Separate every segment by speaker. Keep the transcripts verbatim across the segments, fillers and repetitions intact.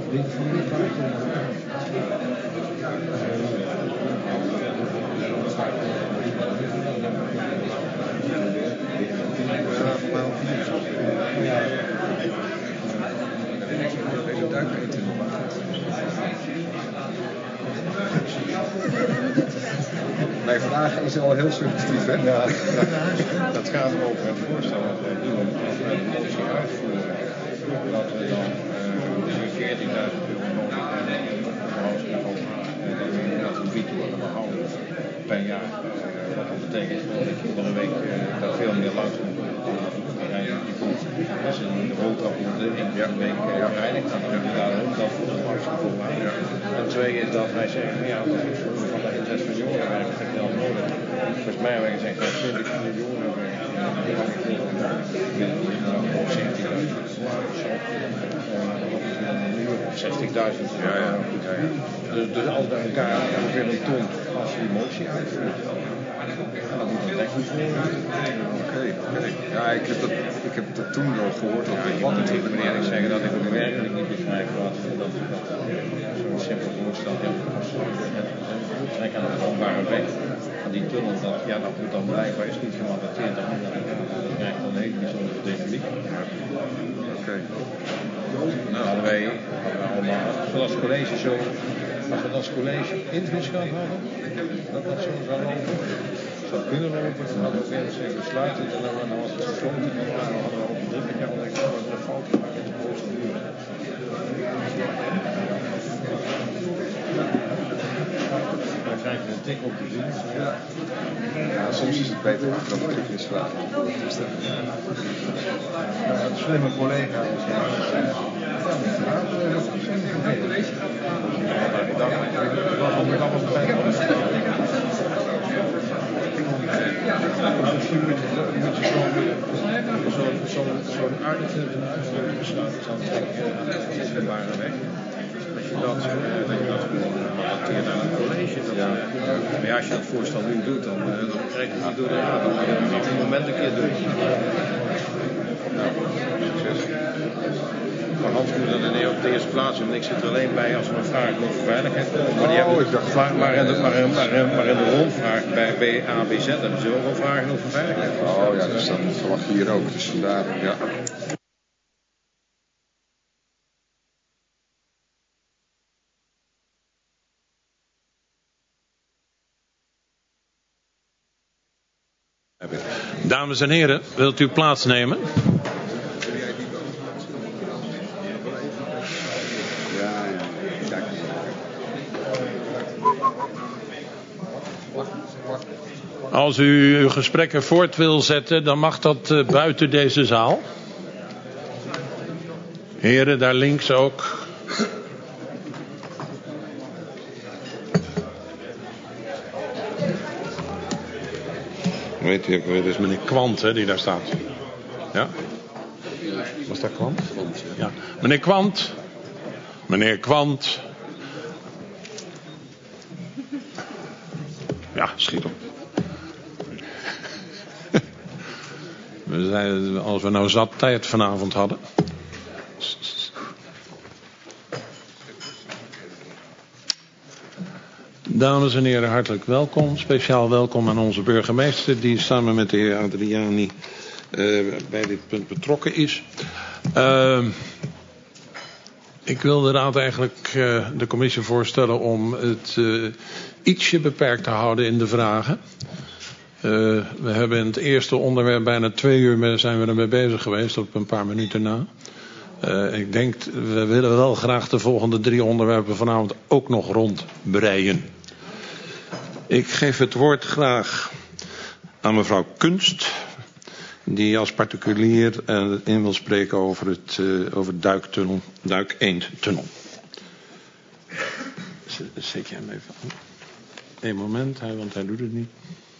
Speaker 1: Mijn vraag is al heel suggestief, hè?
Speaker 2: Ja, dat, dat gaat over het voorstel dat wij doen als wij de motie uitvoeren. Dat we dan uh, veertienduizend euro nodig hebben op verhoudsniveau. En dat we drie keer behouden per jaar. Uh, wat dat betekent dat ik iedere week uh, dat veel meer langs moet rijden. Die komt als een roltrap moet in de week rijden. Dan heb je daar ook dat voor het verhoudsniveau aan. En twee is dat wij zeggen, ja, van de inzet van jongerenwerk heb je al nodig. Volgens mij hebben we gezegd dat twintig miljoen hebben of zestienduizend of zestigduizend.
Speaker 1: Ja, ja. Ja, ja.
Speaker 2: Dus, dus als bij elkaar ongeveer een ton als je die motie uitvoert. Dat moet een technisch worden.
Speaker 1: Oké, oké. Ja, ik heb dat, ik heb dat toen al gehoord. Dat
Speaker 2: ja, ik moet natuurlijk meneer ik zeggen dat ik ook werkelijk niet begrijp wat dat zo'n simpel voorstel trek aan de openbare weg. En die tunnel, dat, ja, dat moet dan blijkbaar is niet gematerialiseerd. Dat, dat krijgt dan een hele bijzondere techniek.
Speaker 1: Oké. Okay.
Speaker 2: Nou, hadden wij, hadden wij allemaal, zoals het college zo, als we dat als college invloed gehad hadden, dat dat zo zou lopen, zou kunnen lopen, dan hadden we weer eens besluiten, en dan, dan was het gesloten, en dan hadden we op een druk jaar al een fout gemaakt in de procedure. Dan krijg je een tik op de zin.
Speaker 1: Ja. Ja, soms is het beter dan een toekomstvraag.
Speaker 2: Ja, een slimme collega. Misschien moet je zo'n uitvoering besluit aan de openbare weg. Als je dat relateert aan het college. Dat, ja. Maar ja, als je dat voorstel nu doet, dan, dan krijg je het niet door de raad. Dan moet je het op het moment een keer doen. Nou, succes. Maar Hans moet dan op de eerste plaats, want ik zit er alleen bij als er een vraag over veiligheid komt. Maar, die
Speaker 1: oh,
Speaker 2: hebben,
Speaker 1: ik dacht...
Speaker 2: maar, maar, in de, maar, in, maar, in, maar in de rondvraag bij B A B Z hebben ze ook wel vragen over veiligheid.
Speaker 1: Oh ja, dus dan verwacht je hier ook. Dus vandaar, ja.
Speaker 3: Dames en heren, wilt u plaatsnemen?
Speaker 1: Ja, ja. Kijk.
Speaker 3: Als u uw gesprekken voort wil zetten, dan mag dat uh, buiten deze zaal. Heren, daar links ook. Weet je, het is meneer Kwant, hè, die daar staat. Ja? Was dat Kwant? Ja. Meneer Kwant. Meneer Kwant. Ja, schiet op. We zijn, als we nou zat tijd vanavond hadden. Dames en heren, hartelijk welkom. Speciaal welkom aan onze burgemeester die samen met de heer Adriani uh, bij dit punt betrokken is. Uh, ik wil de raad eigenlijk uh, de commissie voorstellen om het uh, ietsje beperkt te houden in de vragen. Uh, we hebben in het eerste onderwerp bijna twee uur mee, zijn we ermee bezig geweest, op een paar minuten na. Uh, ik denk, we willen wel graag de volgende drie onderwerpen vanavond ook nog rondbreien. Ik geef het woord graag aan mevrouw Kunst, die als particulier uh, in wil spreken over het uh, over duiktunnel, Duik-Eend-tunnel. Zet jij hem even aan? Eén moment, want hij doet het niet.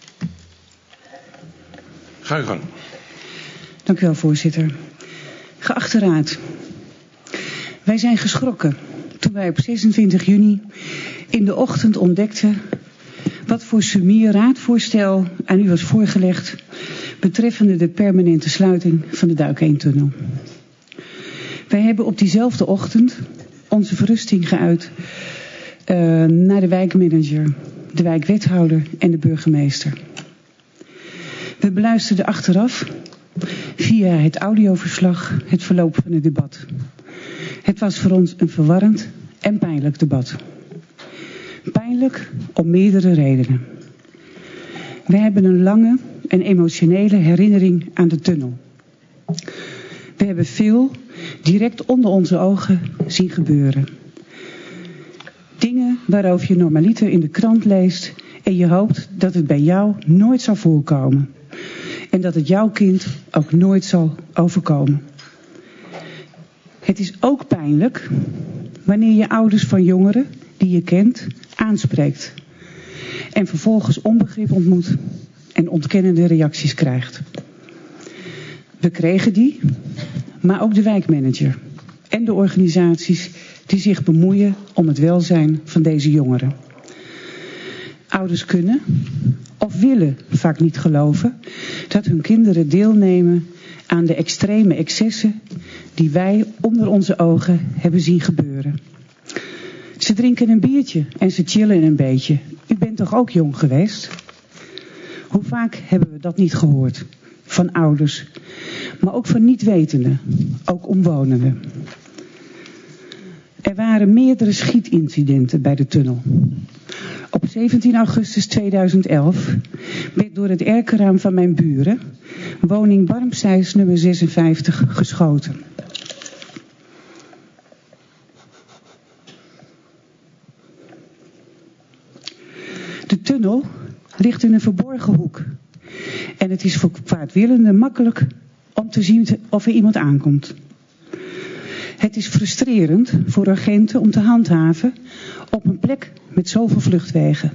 Speaker 3: Ga je gang.
Speaker 4: Dank u wel, voorzitter. Geachte raad. Wij zijn geschrokken toen wij op zesentwintig juni in de ochtend ontdekten wat voor sumier raadvoorstel aan u was voorgelegd betreffende de permanente sluiting van de Duik-Eend-tunnel. Wij hebben op diezelfde ochtend onze verrusting geuit uh, naar de wijkmanager, de wijkwethouder en de burgemeester. We beluisterden achteraf via het audioverslag het verloop van het debat. Het was voor ons een verwarrend en pijnlijk debat. Pijnlijk om meerdere redenen. We hebben een lange en emotionele herinnering aan de tunnel. We hebben veel direct onder onze ogen zien gebeuren. Dingen waarover je normaliter in de krant leest en je hoopt dat het bij jou nooit zal voorkomen. En dat het jouw kind ook nooit zal overkomen. Het is ook pijnlijk wanneer je ouders van jongeren die je kent aanspreekt. En vervolgens onbegrip ontmoet en ontkennende reacties krijgt. We kregen die, maar ook de wijkmanager en de organisaties die zich bemoeien om het welzijn van deze jongeren. Ouders kunnen of willen vaak niet geloven dat hun kinderen deelnemen aan de extreme excessen die wij onder onze ogen hebben zien gebeuren. Ze drinken een biertje en ze chillen een beetje. U bent toch ook jong geweest? Hoe vaak hebben we dat niet gehoord? Van ouders, maar ook van niet-wetenden, ook omwonenden. Er waren meerdere schietincidenten bij de tunnel. Op zeventien augustus tweeduizend elf werd door het erkerraam van mijn buren, woning Barmsijs nummer zesenvijftig, geschoten. De tunnel ligt in een verborgen hoek. En het is voor kwaadwillenden makkelijk om te zien of er iemand aankomt. Het is frustrerend voor agenten om te handhaven op een plek met zoveel vluchtwegen.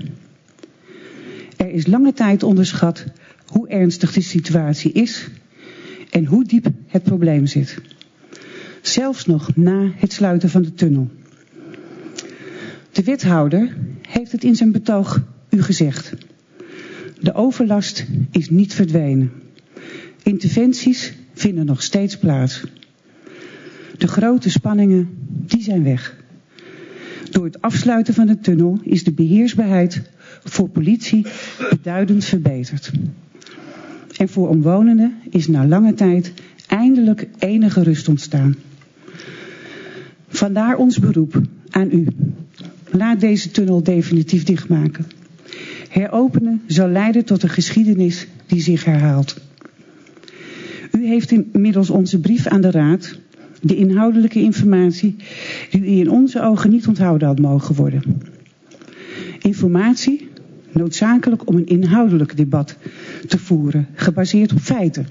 Speaker 4: Er is lange tijd onderschat hoe ernstig de situatie is en hoe diep het probleem zit. Zelfs nog na het sluiten van de tunnel. De wethouder heeft het in zijn betoog u gezegd. De overlast is niet verdwenen. Interventies vinden nog steeds plaats. De grote spanningen, die zijn weg. Door het afsluiten van de tunnel is de beheersbaarheid voor politie beduidend verbeterd. En voor omwonenden is na lange tijd eindelijk enige rust ontstaan. Vandaar ons beroep aan u. Laat deze tunnel definitief dichtmaken. Heropenen zal leiden tot een geschiedenis die zich herhaalt. U heeft inmiddels onze brief aan de Raad, de inhoudelijke informatie die u in onze ogen niet onthouden had mogen worden. Informatie noodzakelijk om een inhoudelijk debat te voeren, gebaseerd op feiten.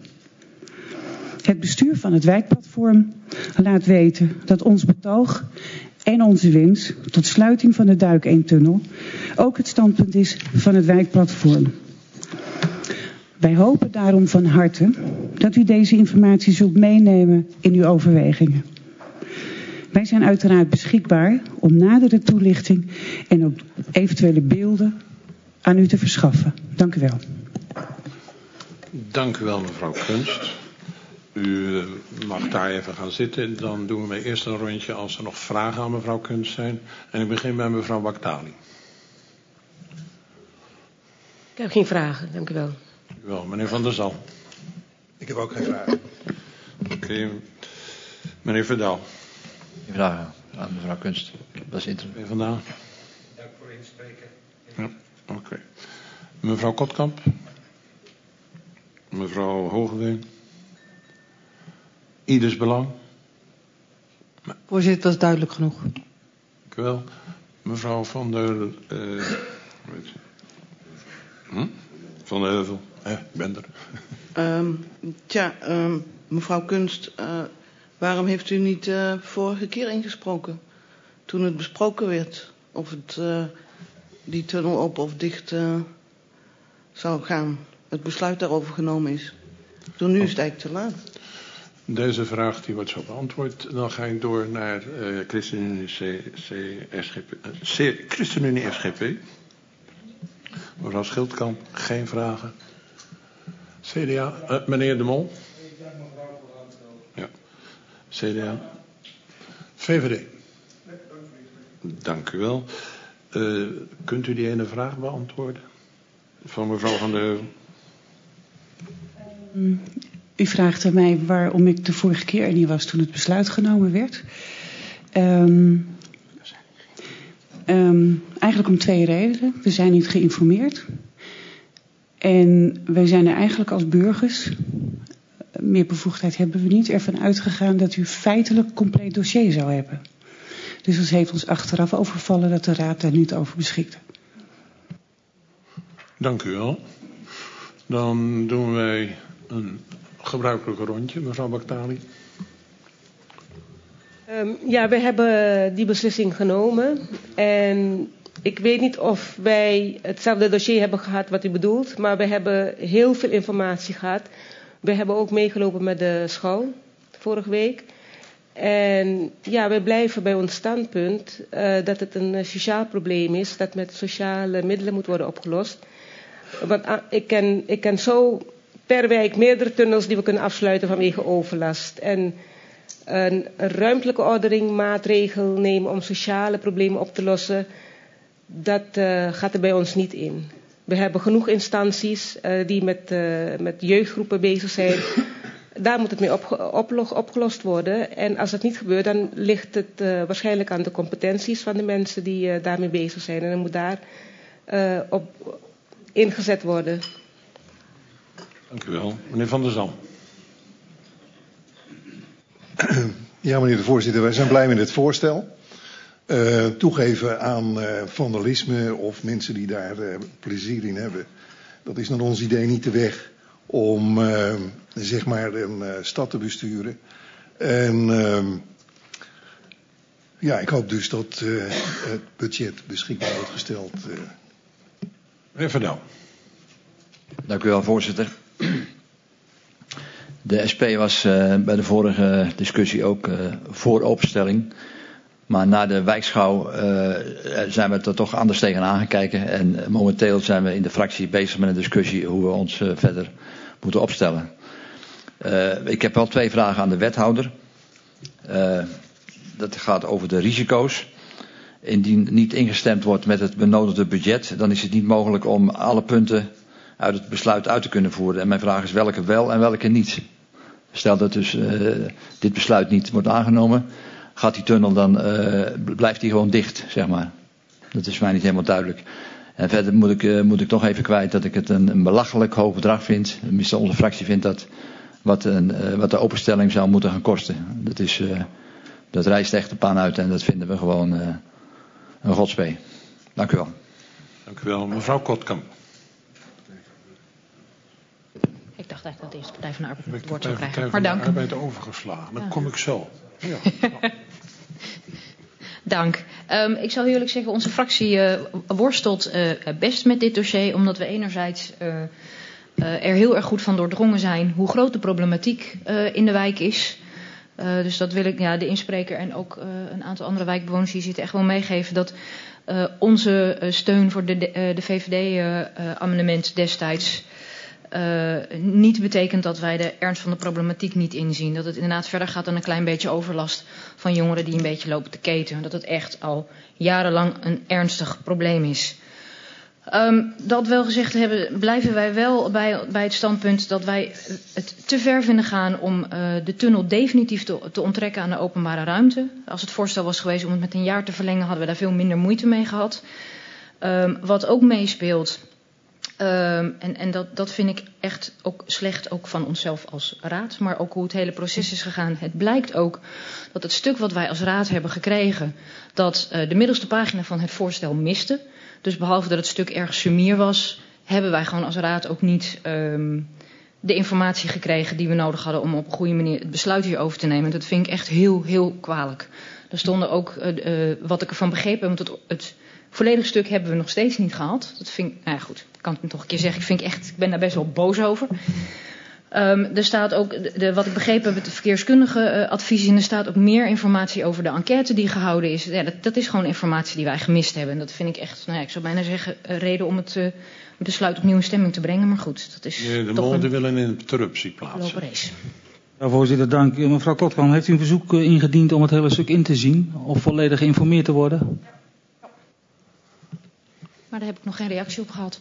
Speaker 4: Het bestuur van het wijkplatform laat weten dat ons betoog en onze wens tot sluiting van de Duik één tunnel ook het standpunt is van het wijkplatform. Wij hopen daarom van harte dat u deze informatie zult meenemen in uw overwegingen. Wij zijn uiteraard beschikbaar om nadere toelichting en ook eventuele beelden aan u te verschaffen. Dank u wel.
Speaker 3: Dank u wel, mevrouw Kunst. U mag daar even gaan zitten. Dan doen we eerst een rondje als er nog vragen aan mevrouw Kunst zijn. En ik begin bij mevrouw Baktali.
Speaker 5: Ik heb geen vragen, dank u wel.
Speaker 3: Dank u wel. Meneer Van der Zal.
Speaker 6: Ik heb ook geen vragen.
Speaker 3: Oké. Okay. Meneer Verdaal.
Speaker 7: Geen vragen aan mevrouw Kunst. Dat is interessant.
Speaker 3: Meneer Vandaan.
Speaker 6: Dank voor inspreken.
Speaker 3: Ja, oké. Okay. Mevrouw Kotkamp. Mevrouw Hogeveen. Ieders Belang.
Speaker 8: Voorzitter, dat is duidelijk genoeg.
Speaker 3: Dank u wel. Mevrouw Van der... Uh, weet je. Hm? Van der Heuvel. Eh, ik ben er.
Speaker 9: Um, tja, um, mevrouw Kunst, uh, waarom heeft u niet uh, vorige keer ingesproken? Toen het besproken werd of het, uh, die tunnel op of dicht uh, zou gaan. Het besluit daarover genomen is. Toen nu is het eigenlijk te laat.
Speaker 3: Deze vraag die wordt zo beantwoord. Dan ga ik door naar uh, ChristenUnie C, C, S G P, C, ChristenUnie S G P. Mevrouw Schildkamp, geen vragen. C D A, uh, meneer De Mol. Ja. C D A. V V D. Dank u wel. Uh, kunt u die ene vraag beantwoorden? Van mevrouw Van der Heuvel.
Speaker 4: Um, u vraagt aan mij waarom ik de vorige keer er niet was toen het besluit genomen werd. Um, um, eigenlijk om twee redenen. We zijn niet geïnformeerd. En wij zijn er eigenlijk als burgers, meer bevoegdheid hebben we niet, ervan uitgegaan dat u feitelijk compleet dossier zou hebben. Dus dat heeft ons achteraf overvallen dat de Raad daar niet over beschikte.
Speaker 3: Dank u wel. Dan doen wij een gebruikelijke rondje, mevrouw Baktali.
Speaker 5: Um, ja, we hebben die beslissing genomen. En ik weet niet of wij hetzelfde dossier hebben gehad wat u bedoelt. Maar we hebben heel veel informatie gehad. We hebben ook meegelopen met de school vorige week. En ja, wij blijven bij ons standpunt uh, dat het een sociaal probleem is. Dat met sociale middelen moet worden opgelost. Want uh, ik, ken, ik ken zo per wijk meerdere tunnels die we kunnen afsluiten vanwege overlast. En een, een ruimtelijke ordening maatregel nemen om sociale problemen op te lossen, dat uh, gaat er bij ons niet in. We hebben genoeg instanties uh, die met, uh, met jeugdgroepen bezig zijn. Daar moet het mee op, op, opgelost worden. En als dat niet gebeurt, dan ligt het uh, waarschijnlijk aan de competenties van de mensen die uh, daarmee bezig zijn. En dan moet daar uh, op ingezet worden.
Speaker 3: Dank u wel. Meneer Van der Zalm.
Speaker 6: Ja, meneer de voorzitter, wij zijn blij met het voorstel. Uh, toegeven aan uh, vandalisme of mensen die daar uh, plezier in hebben. Dat is naar ons idee niet de weg om uh, zeg maar een uh, stad te besturen. En uh, ja, ik hoop dus dat uh, het budget beschikbaar wordt gesteld. Uh.
Speaker 3: Meneer Verdouw.
Speaker 7: Dank u wel, voorzitter. De S P was uh, bij de vorige discussie ook uh, voor openstelling. Maar na de wijkschouw uh, zijn we er toch anders tegenaan gekeken. En momenteel zijn we in de fractie bezig met een discussie hoe we ons uh, verder moeten opstellen. Uh, ik heb wel twee vragen aan de wethouder. Uh, dat gaat over de risico's. Indien niet ingestemd wordt met het benodigde budget, dan is het niet mogelijk om alle punten uit het besluit uit te kunnen voeren. En mijn vraag is welke wel en welke niet. Stel dat dus uh, dit besluit niet wordt aangenomen, gaat die tunnel dan, uh, blijft die gewoon dicht, zeg maar. Dat is mij niet helemaal duidelijk. En verder moet ik, uh, moet ik toch even kwijt dat ik het een, een belachelijk hoog bedrag vind. Tenminste, onze fractie vindt dat wat, een, uh, wat de openstelling zou moeten gaan kosten. Dat, is, uh, dat rijst echt de pan uit en dat vinden we gewoon uh, een godspee. Dank u wel.
Speaker 3: Dank u wel. Mevrouw Kotkamp.
Speaker 8: Ik dacht eigenlijk dat de eerste Partij van de Arbeid het woord
Speaker 3: zou
Speaker 8: krijgen.
Speaker 3: Partij
Speaker 8: Maar dank.
Speaker 3: Van de Arbeid overgeslagen. Dan ja. kom ik zo. Ja.
Speaker 8: Dank. Um, ik zal eerlijk zeggen, onze fractie uh, worstelt uh, best met dit dossier. Omdat we enerzijds uh, uh, er heel erg goed van doordrongen zijn hoe groot de problematiek uh, in de wijk is. Uh, dus dat wil ik ja, de inspreker en ook uh, een aantal andere wijkbewoners die zitten echt wel meegeven. Dat uh, onze uh, steun voor de, de, uh, de V V D-amendement uh, destijds Uh, niet betekent dat wij de ernst van de problematiek niet inzien. Dat het inderdaad verder gaat dan een klein beetje overlast van jongeren die een beetje lopen te keten. Dat het echt al jarenlang een ernstig probleem is. Um, dat wel gezegd hebben, blijven wij wel bij, bij het standpunt dat wij het te ver vinden gaan om uh, de tunnel definitief te, te onttrekken aan de openbare ruimte. Als het voorstel was geweest om het met een jaar te verlengen, hadden we daar veel minder moeite mee gehad. Um, wat ook meespeelt. Um, en en dat, dat vind ik echt ook slecht, ook van onszelf als raad, maar ook hoe het hele proces is gegaan. Het blijkt ook dat het stuk wat wij als raad hebben gekregen, dat uh, de middelste pagina van het voorstel miste. Dus behalve dat het stuk erg sumier was, hebben wij gewoon als raad ook niet um, de informatie gekregen die we nodig hadden om op een goede manier het besluit hierover te nemen. Dat vind ik echt heel, heel kwalijk. Er stonden ook, uh, uh, wat ik ervan begrepen heb, want het, het volledige stuk hebben we nog steeds niet gehad. Dat vind ik, nou ja goed, ik kan het toch een keer zeggen. Ik, vind ik, echt, ik ben daar best wel boos over. Um, er staat ook, de, de, wat ik begrepen heb, het verkeerskundige uh, advies. En er staat ook meer informatie over de enquête die gehouden is. Ja, dat, dat is gewoon informatie die wij gemist hebben. En dat vind ik echt, nou ja, ik zou bijna zeggen, uh, reden om het uh, besluit opnieuw in stemming te brengen. Maar goed, dat is
Speaker 3: ja, de
Speaker 8: toch
Speaker 3: Molen
Speaker 8: een
Speaker 3: willen een interruptie plaatsen.
Speaker 8: race.
Speaker 10: Ja, voorzitter, dank. Mevrouw Kotkamp, heeft u een verzoek uh, ingediend om het hele stuk in te zien? Of volledig geïnformeerd te worden?
Speaker 8: maar daar heb ik nog geen reactie op gehad.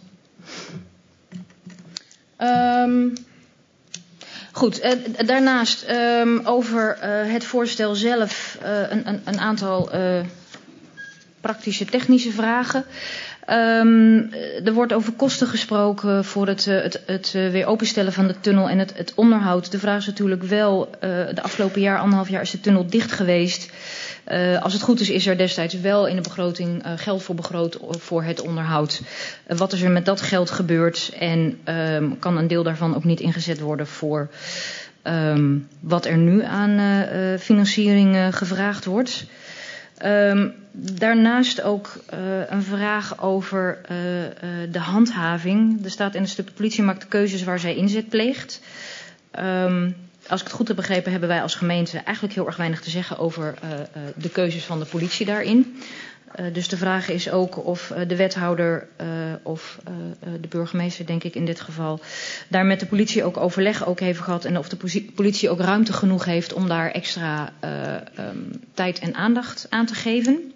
Speaker 8: Um, goed, uh, daarnaast um, over uh, het voorstel zelf uh, een, een, een aantal uh, praktische technische vragen. Um, er wordt over kosten gesproken voor het, uh, het, het uh, weer openstellen van de tunnel en het, het onderhoud. De vraag is natuurlijk wel, uh, de afgelopen jaar, anderhalf jaar is de tunnel dicht geweest. Uh, als het goed is, is er destijds wel in de begroting uh, geld voor begroot voor het onderhoud. Uh, wat is er met dat geld gebeurd en um, kan een deel daarvan ook niet ingezet worden voor um, wat er nu aan uh, uh, financiering uh, gevraagd wordt? Um, daarnaast ook uh, een vraag over uh, uh, de handhaving. Er staat in het stuk: de politie maakt de keuzes waar zij inzet pleegt. Um, als ik het goed heb begrepen, hebben wij als gemeente eigenlijk heel erg weinig te zeggen over uh, uh, de keuzes van de politie daarin. Uh, dus de vraag is ook of uh, de wethouder uh, of uh, uh, de burgemeester, denk ik in dit geval, daar met de politie ook overleg ook heeft gehad en of de politie ook ruimte genoeg heeft om daar extra uh, um, tijd en aandacht aan te geven.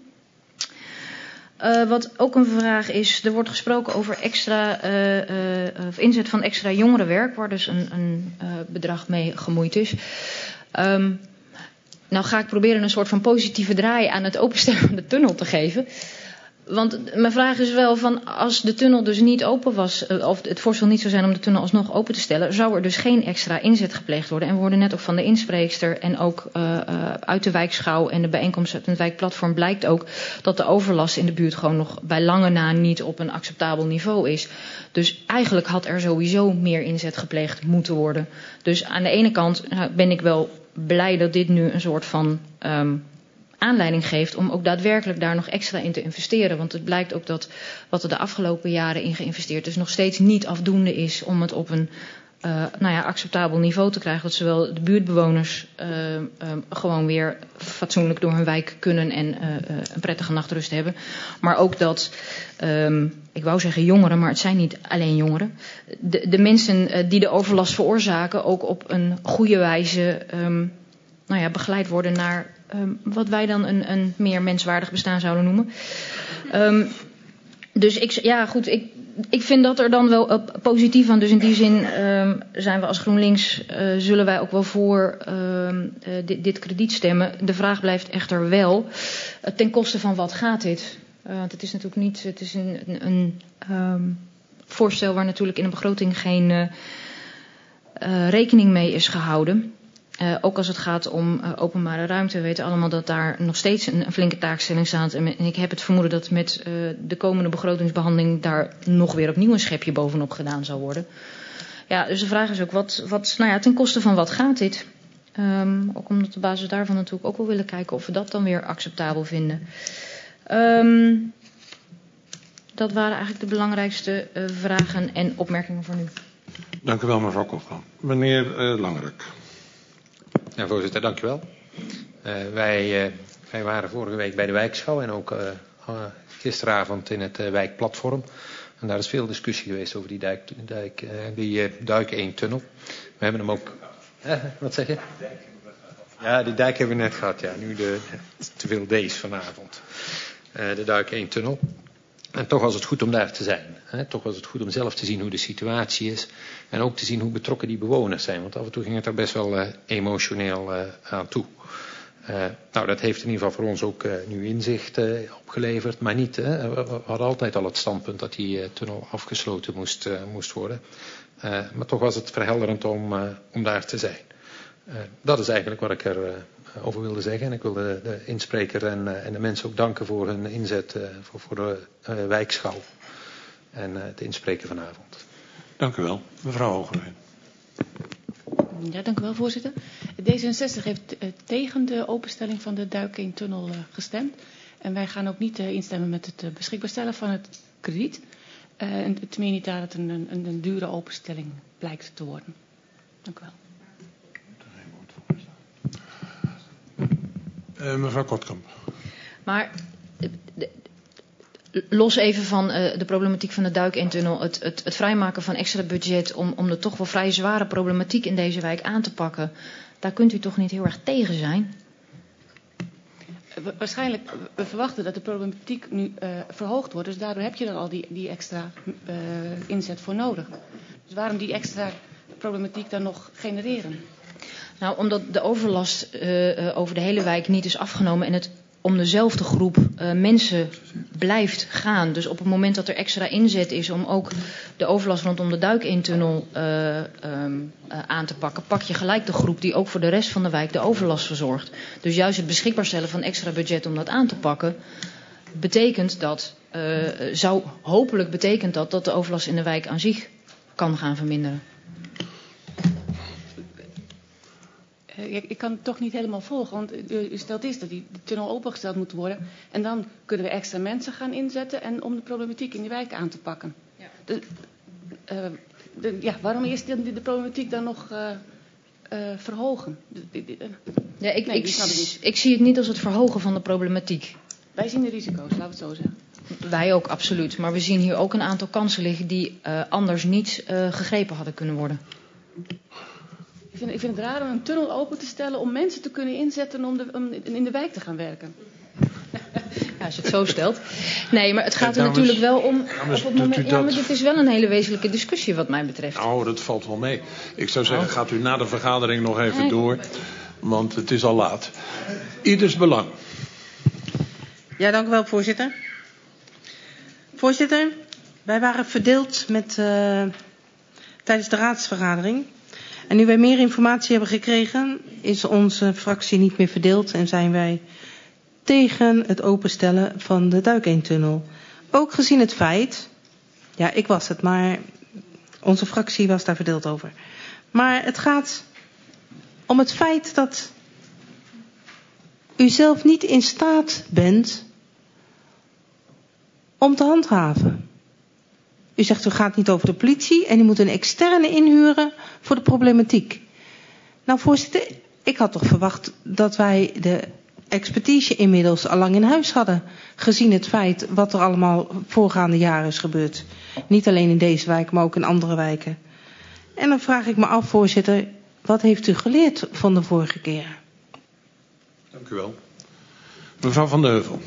Speaker 8: Uh, wat ook een vraag is, er wordt gesproken over extra, uh, uh, of inzet van extra jongerenwerk, waar dus een, een uh, bedrag mee gemoeid is. Um, nou ga ik proberen een soort van positieve draai aan het openstellen van de tunnel te geven. Want mijn vraag is wel van, als de tunnel dus niet open was, of het voorstel niet zou zijn om de tunnel alsnog open te stellen, zou er dus geen extra inzet gepleegd worden. En we hoorden net ook van de inspreekster en ook uh, uh, uit de wijkschouw en de bijeenkomst uit het wijkplatform blijkt ook dat de overlast in de buurt gewoon nog bij lange na niet op een acceptabel niveau is. Dus eigenlijk had er sowieso meer inzet gepleegd moeten worden. Dus aan de ene kant nou, ben ik wel blij dat dit nu een soort van um, aanleiding geeft om ook daadwerkelijk daar nog extra in te investeren. Want het blijkt ook dat wat er de afgelopen jaren in geïnvesteerd is nog steeds niet afdoende is om het op een uh, nou ja, acceptabel niveau te krijgen. Dat zowel de buurtbewoners uh, uh, gewoon weer fatsoenlijk door hun wijk kunnen en uh, uh, een prettige nachtrust hebben. Maar ook dat, um, ik wou zeggen jongeren, maar het zijn niet alleen jongeren. De, de mensen uh, die de overlast veroorzaken ook op een goede wijze um, nou ja, begeleid worden naar Um, wat wij dan een, een meer menswaardig bestaan zouden noemen. Um, dus ik, ja, goed, ik, ik vind dat er dan wel uh, positief aan. Dus in die zin um, zijn we als GroenLinks, uh, zullen wij ook wel voor um, uh, dit, dit krediet stemmen. De vraag blijft echter wel, uh, ten koste van wat gaat dit? Uh, want het is natuurlijk niet, het is een, een, een um, voorstel waar natuurlijk in de begroting geen uh, uh, rekening mee is gehouden. Uh, ook als het gaat om uh, openbare ruimte. We weten allemaal dat daar nog steeds een, een flinke taakstelling staat. En, en ik heb het vermoeden dat met uh, de komende begrotingsbehandeling daar nog weer opnieuw een schepje bovenop gedaan zal worden. Ja, dus de vraag is ook, wat, wat, nou ja, ten koste van wat gaat dit? Um, ook omdat op basis daarvan natuurlijk ook wel willen kijken of we dat dan weer acceptabel vinden. Um, dat waren eigenlijk de belangrijkste uh, vragen en opmerkingen voor nu.
Speaker 3: Dank u wel, mevrouw Kofman. Meneer uh, Langerak.
Speaker 10: Ja, voorzitter, dank u wel. Uh, wij, uh, wij waren vorige week bij de wijkschouw en ook uh, uh, gisteravond in het uh, wijkplatform. En daar is veel discussie geweest over die, dijk, dijk, uh, die uh, Duik één tunnel. We hebben hem ook... Uh, wat zeg je? Ja, die dijk hebben we net gehad. Ja, nu de, te veel D's vanavond. Uh, de Duik één tunnel. En toch was het goed om daar te zijn. Hè? Toch was het goed om zelf te zien hoe de situatie is. En ook te zien hoe betrokken die bewoners zijn. Want af en toe ging het er best wel uh, emotioneel uh, aan toe. Uh, nou, dat heeft in ieder geval voor ons ook uh, nu inzicht uh, opgeleverd. Maar niet, hè? We hadden altijd al het standpunt dat die uh, tunnel afgesloten moest, uh, moest worden. Uh, maar toch was het verhelderend om, uh, om daar te zijn. Uh, dat is eigenlijk wat ik er uh, over wilde zeggen. En ik wil de, de inspreker en, uh, en de mensen ook danken voor hun inzet uh, voor, voor de uh, wijkschouw. En uh, het inspreken vanavond.
Speaker 3: Dank u wel. Mevrouw Hogerveen.
Speaker 11: Ja, dank u wel, voorzitter. D zesenzestig heeft uh, tegen de openstelling van de Duik één tunnel uh, gestemd. En wij gaan ook niet uh, instemmen met het uh, beschikbaar stellen van het krediet. Uh, en het meer niet dat het een, een, een dure openstelling blijkt te worden. Dank u wel.
Speaker 3: Uh, mevrouw Kortkamp.
Speaker 8: Maar de, los even van uh, de problematiek van de Duik één tunnel, het, het, het vrijmaken van extra budget om, om de toch wel vrij zware problematiek in deze wijk aan te pakken, daar kunt u toch niet heel erg tegen zijn?
Speaker 11: waarschijnlijk, we verwachten dat de problematiek nu uh, verhoogd wordt. Dus daardoor heb je er al die, die extra uh, inzet voor nodig. Dus waarom die extra problematiek dan nog genereren?
Speaker 8: Nou, omdat de overlast uh, uh, over de hele wijk niet is afgenomen en het om dezelfde groep uh, mensen blijft gaan. Dus op het moment dat er extra inzet is om ook de overlast rondom de Duikintunnel uh, um, uh, aan te pakken, pak je gelijk de groep die ook voor de rest van de wijk de overlast verzorgt. Dus juist het beschikbaar stellen van extra budget om dat aan te pakken, betekent dat, uh, zou hopelijk betekent dat dat de overlast in de wijk aan zich kan gaan verminderen.
Speaker 11: Ik, ik kan het toch niet helemaal volgen, want u, u stelt is dat die de tunnel opengesteld moet worden. En dan kunnen we extra mensen gaan inzetten en om de problematiek in die wijk aan te pakken. Ja. De, uh, de, ja, waarom eerst de, de problematiek dan nog uh, uh, verhogen? De, de, de,
Speaker 8: ja, ik,
Speaker 11: nee,
Speaker 8: ik,
Speaker 11: ik,
Speaker 8: ik zie het niet als het verhogen van de problematiek.
Speaker 11: Wij zien de risico's, laten we het zo zeggen.
Speaker 8: Wij ook, absoluut. Maar we zien hier ook een aantal kansen liggen die uh, anders niet uh, gegrepen hadden kunnen worden.
Speaker 11: Ik vind, ik vind het raar om een tunnel open te stellen om mensen te kunnen inzetten om, de, om in de wijk te gaan werken.
Speaker 8: Ja, als je het zo stelt. Nee, maar het gaat er dames, natuurlijk wel om...
Speaker 3: Dames,
Speaker 8: op het moment,
Speaker 3: ja,
Speaker 8: ja, maar dit is wel een hele wezenlijke discussie wat mij betreft.
Speaker 3: Nou, dat valt wel mee. Ik zou zeggen, gaat u na de vergadering nog even nee. door. Want het is al laat. Ieders belang.
Speaker 12: Ja, dank u wel, voorzitter. Voorzitter, wij waren verdeeld met, uh, tijdens de raadsvergadering. En nu wij meer informatie hebben gekregen, is onze fractie niet meer verdeeld en zijn wij tegen het openstellen van de Duikintunnel. Ook gezien het feit, ja, ik was het, maar onze fractie was daar verdeeld over. Maar het gaat om het feit dat u zelf niet in staat bent om te handhaven. U zegt, u gaat niet over de politie en u moet een externe inhuren voor de problematiek. Nou, voorzitter, ik had toch verwacht dat wij de expertise inmiddels al lang in huis hadden. Gezien het feit wat er allemaal voorgaande jaren is gebeurd. Niet alleen in deze wijk, maar ook in andere wijken. En dan vraag ik me af, voorzitter, wat heeft u geleerd van de vorige keer?
Speaker 3: Dank u wel. Mevrouw Van de Heuvel.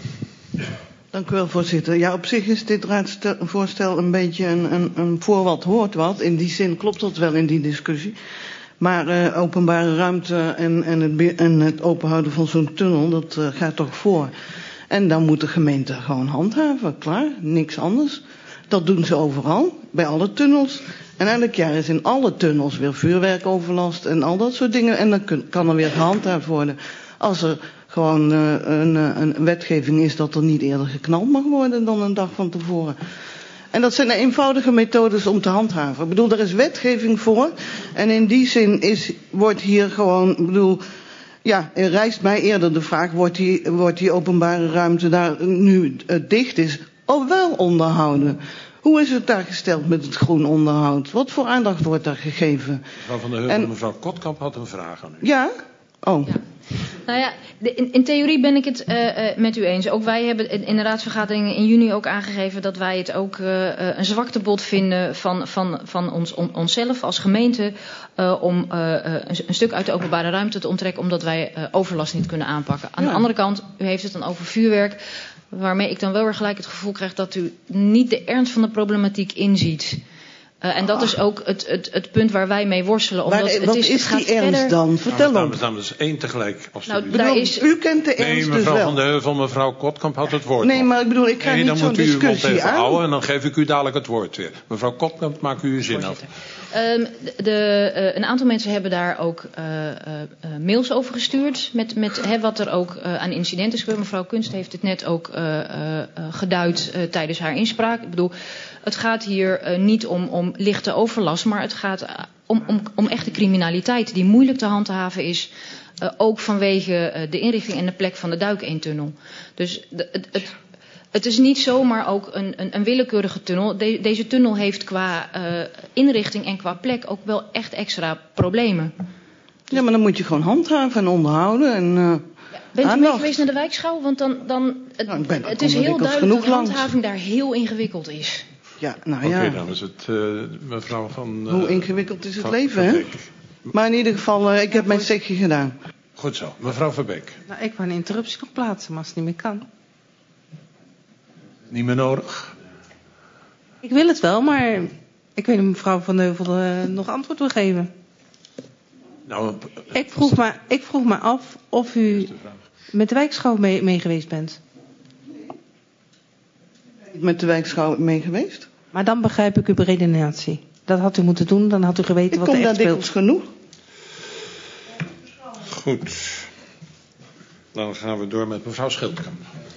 Speaker 9: Dank u wel, voorzitter. Ja, op zich is dit raadsvoorstel een beetje een, een, een voor wat hoort wat. In die zin klopt dat wel in die discussie. Maar uh, openbare ruimte en, en, het, en het openhouden van zo'n tunnel, dat uh, gaat toch voor. En dan moet de gemeente gewoon handhaven, klaar, niks anders. Dat doen ze overal, bij alle tunnels. En elk jaar is in alle tunnels weer vuurwerkoverlast en al dat soort dingen. En dan kun, kan er weer gehandhaafd worden. Als er gewoon uh, een, een wetgeving is dat er niet eerder geknald mag worden dan een dag van tevoren. En dat zijn de eenvoudige methodes om te handhaven. Ik bedoel, daar is wetgeving voor. En in die zin is, wordt hier gewoon, ik bedoel, ja, er rijst mij eerder de vraag, wordt die, wordt die openbare ruimte daar nu uh, dicht is, of wel onderhouden? Hoe is het daar gesteld met het groen onderhoud? Wat voor aandacht wordt daar gegeven?
Speaker 3: Mevrouw Van der Heuvel, en mevrouw Kotkamp had een vraag aan u.
Speaker 9: Ja? Oh.
Speaker 8: Ja. Nou ja, de, in, in theorie ben ik het uh, uh, met u eens. Ook wij hebben in, in de raadsvergadering in juni ook aangegeven dat wij het ook uh, uh, een zwaktebod vinden van, van, van ons, on, onszelf als gemeente uh, om uh, uh, een, een stuk uit de openbare ruimte te onttrekken omdat wij uh, overlast niet kunnen aanpakken. Aan ja. de andere kant, u heeft het dan over vuurwerk, waarmee ik dan wel weer gelijk het gevoel krijg dat u niet de ernst van de problematiek inziet. Uh, en dat is ook het, het, het punt waar wij mee worstelen. Omdat
Speaker 9: maar,
Speaker 8: het
Speaker 9: wat
Speaker 8: is,
Speaker 9: is
Speaker 8: het
Speaker 9: die ernst
Speaker 8: verder...
Speaker 9: dan? Vertel
Speaker 3: nou,
Speaker 9: ons.
Speaker 3: Dames, dames, één tegelijk.
Speaker 8: Nou,
Speaker 9: bedoel,
Speaker 8: is...
Speaker 9: U kent de ernst
Speaker 3: nee, mevrouw
Speaker 9: dus wel.
Speaker 3: Van de Heuvel, mevrouw Kotkamp had het woord.
Speaker 9: Nee,
Speaker 3: nog.
Speaker 9: maar ik bedoel, ik ga
Speaker 3: nee,
Speaker 9: niet zo'n discussie aan.
Speaker 3: Dan moet u uw mond even houden en dan geef ik u dadelijk het woord weer. Mevrouw Kotkamp, maak u uw zin af.
Speaker 8: Um, de, de, uh, een aantal mensen hebben daar ook uh, uh, mails over gestuurd. Met, met hè, wat er ook uh, aan incidenten is gebeurd. Mevrouw Kunst heeft het net ook uh, uh, geduid uh, tijdens haar inspraak. Ik bedoel, het gaat hier uh, niet om, om lichte overlast, maar het gaat uh, om, om, om echte criminaliteit die moeilijk te handhaven is. Uh, ook vanwege uh, de inrichting en de plek van de Duik-tunnel. Dus de, het, het, het is niet zomaar ook een, een, een willekeurige tunnel. De, deze tunnel heeft qua uh, inrichting en qua plek ook wel echt extra problemen.
Speaker 9: Ja, maar dan moet je gewoon handhaven en onderhouden en... Uh...
Speaker 8: Ja, bent u mee geweest naar de wijkschouw? Want dan, dan het, nou, het is heel duidelijk dat de handhaving daar heel ingewikkeld is.
Speaker 9: Ja, nou
Speaker 3: ja. Oké,
Speaker 9: okay,
Speaker 3: dan is het uh, mevrouw van... Uh,
Speaker 9: Hoe ingewikkeld is het van, leven, hè? Maar in ieder geval, uh, ik heb mijn stekje gedaan.
Speaker 3: Goed zo. Mevrouw Verbeek.
Speaker 12: Nou, ik wou een interruptie nog plaatsen, maar als het niet meer kan.
Speaker 3: Niet meer nodig?
Speaker 12: Ik wil het wel, maar ik weet niet of mevrouw Van Heuvel uh, nog antwoord wil geven.
Speaker 3: Nou,
Speaker 12: ik, vroeg me, ik vroeg me af of u met de wijkschouw mee, mee geweest bent.
Speaker 9: Met de wijkschouw mee geweest?
Speaker 12: Maar dan begrijp ik uw redenatie. Dat had u moeten doen, dan had u geweten
Speaker 9: ik
Speaker 12: wat er echt speelt.
Speaker 9: Ik kom daar dikwijls genoeg.
Speaker 3: Goed. Dan gaan we door met mevrouw Schildkamp.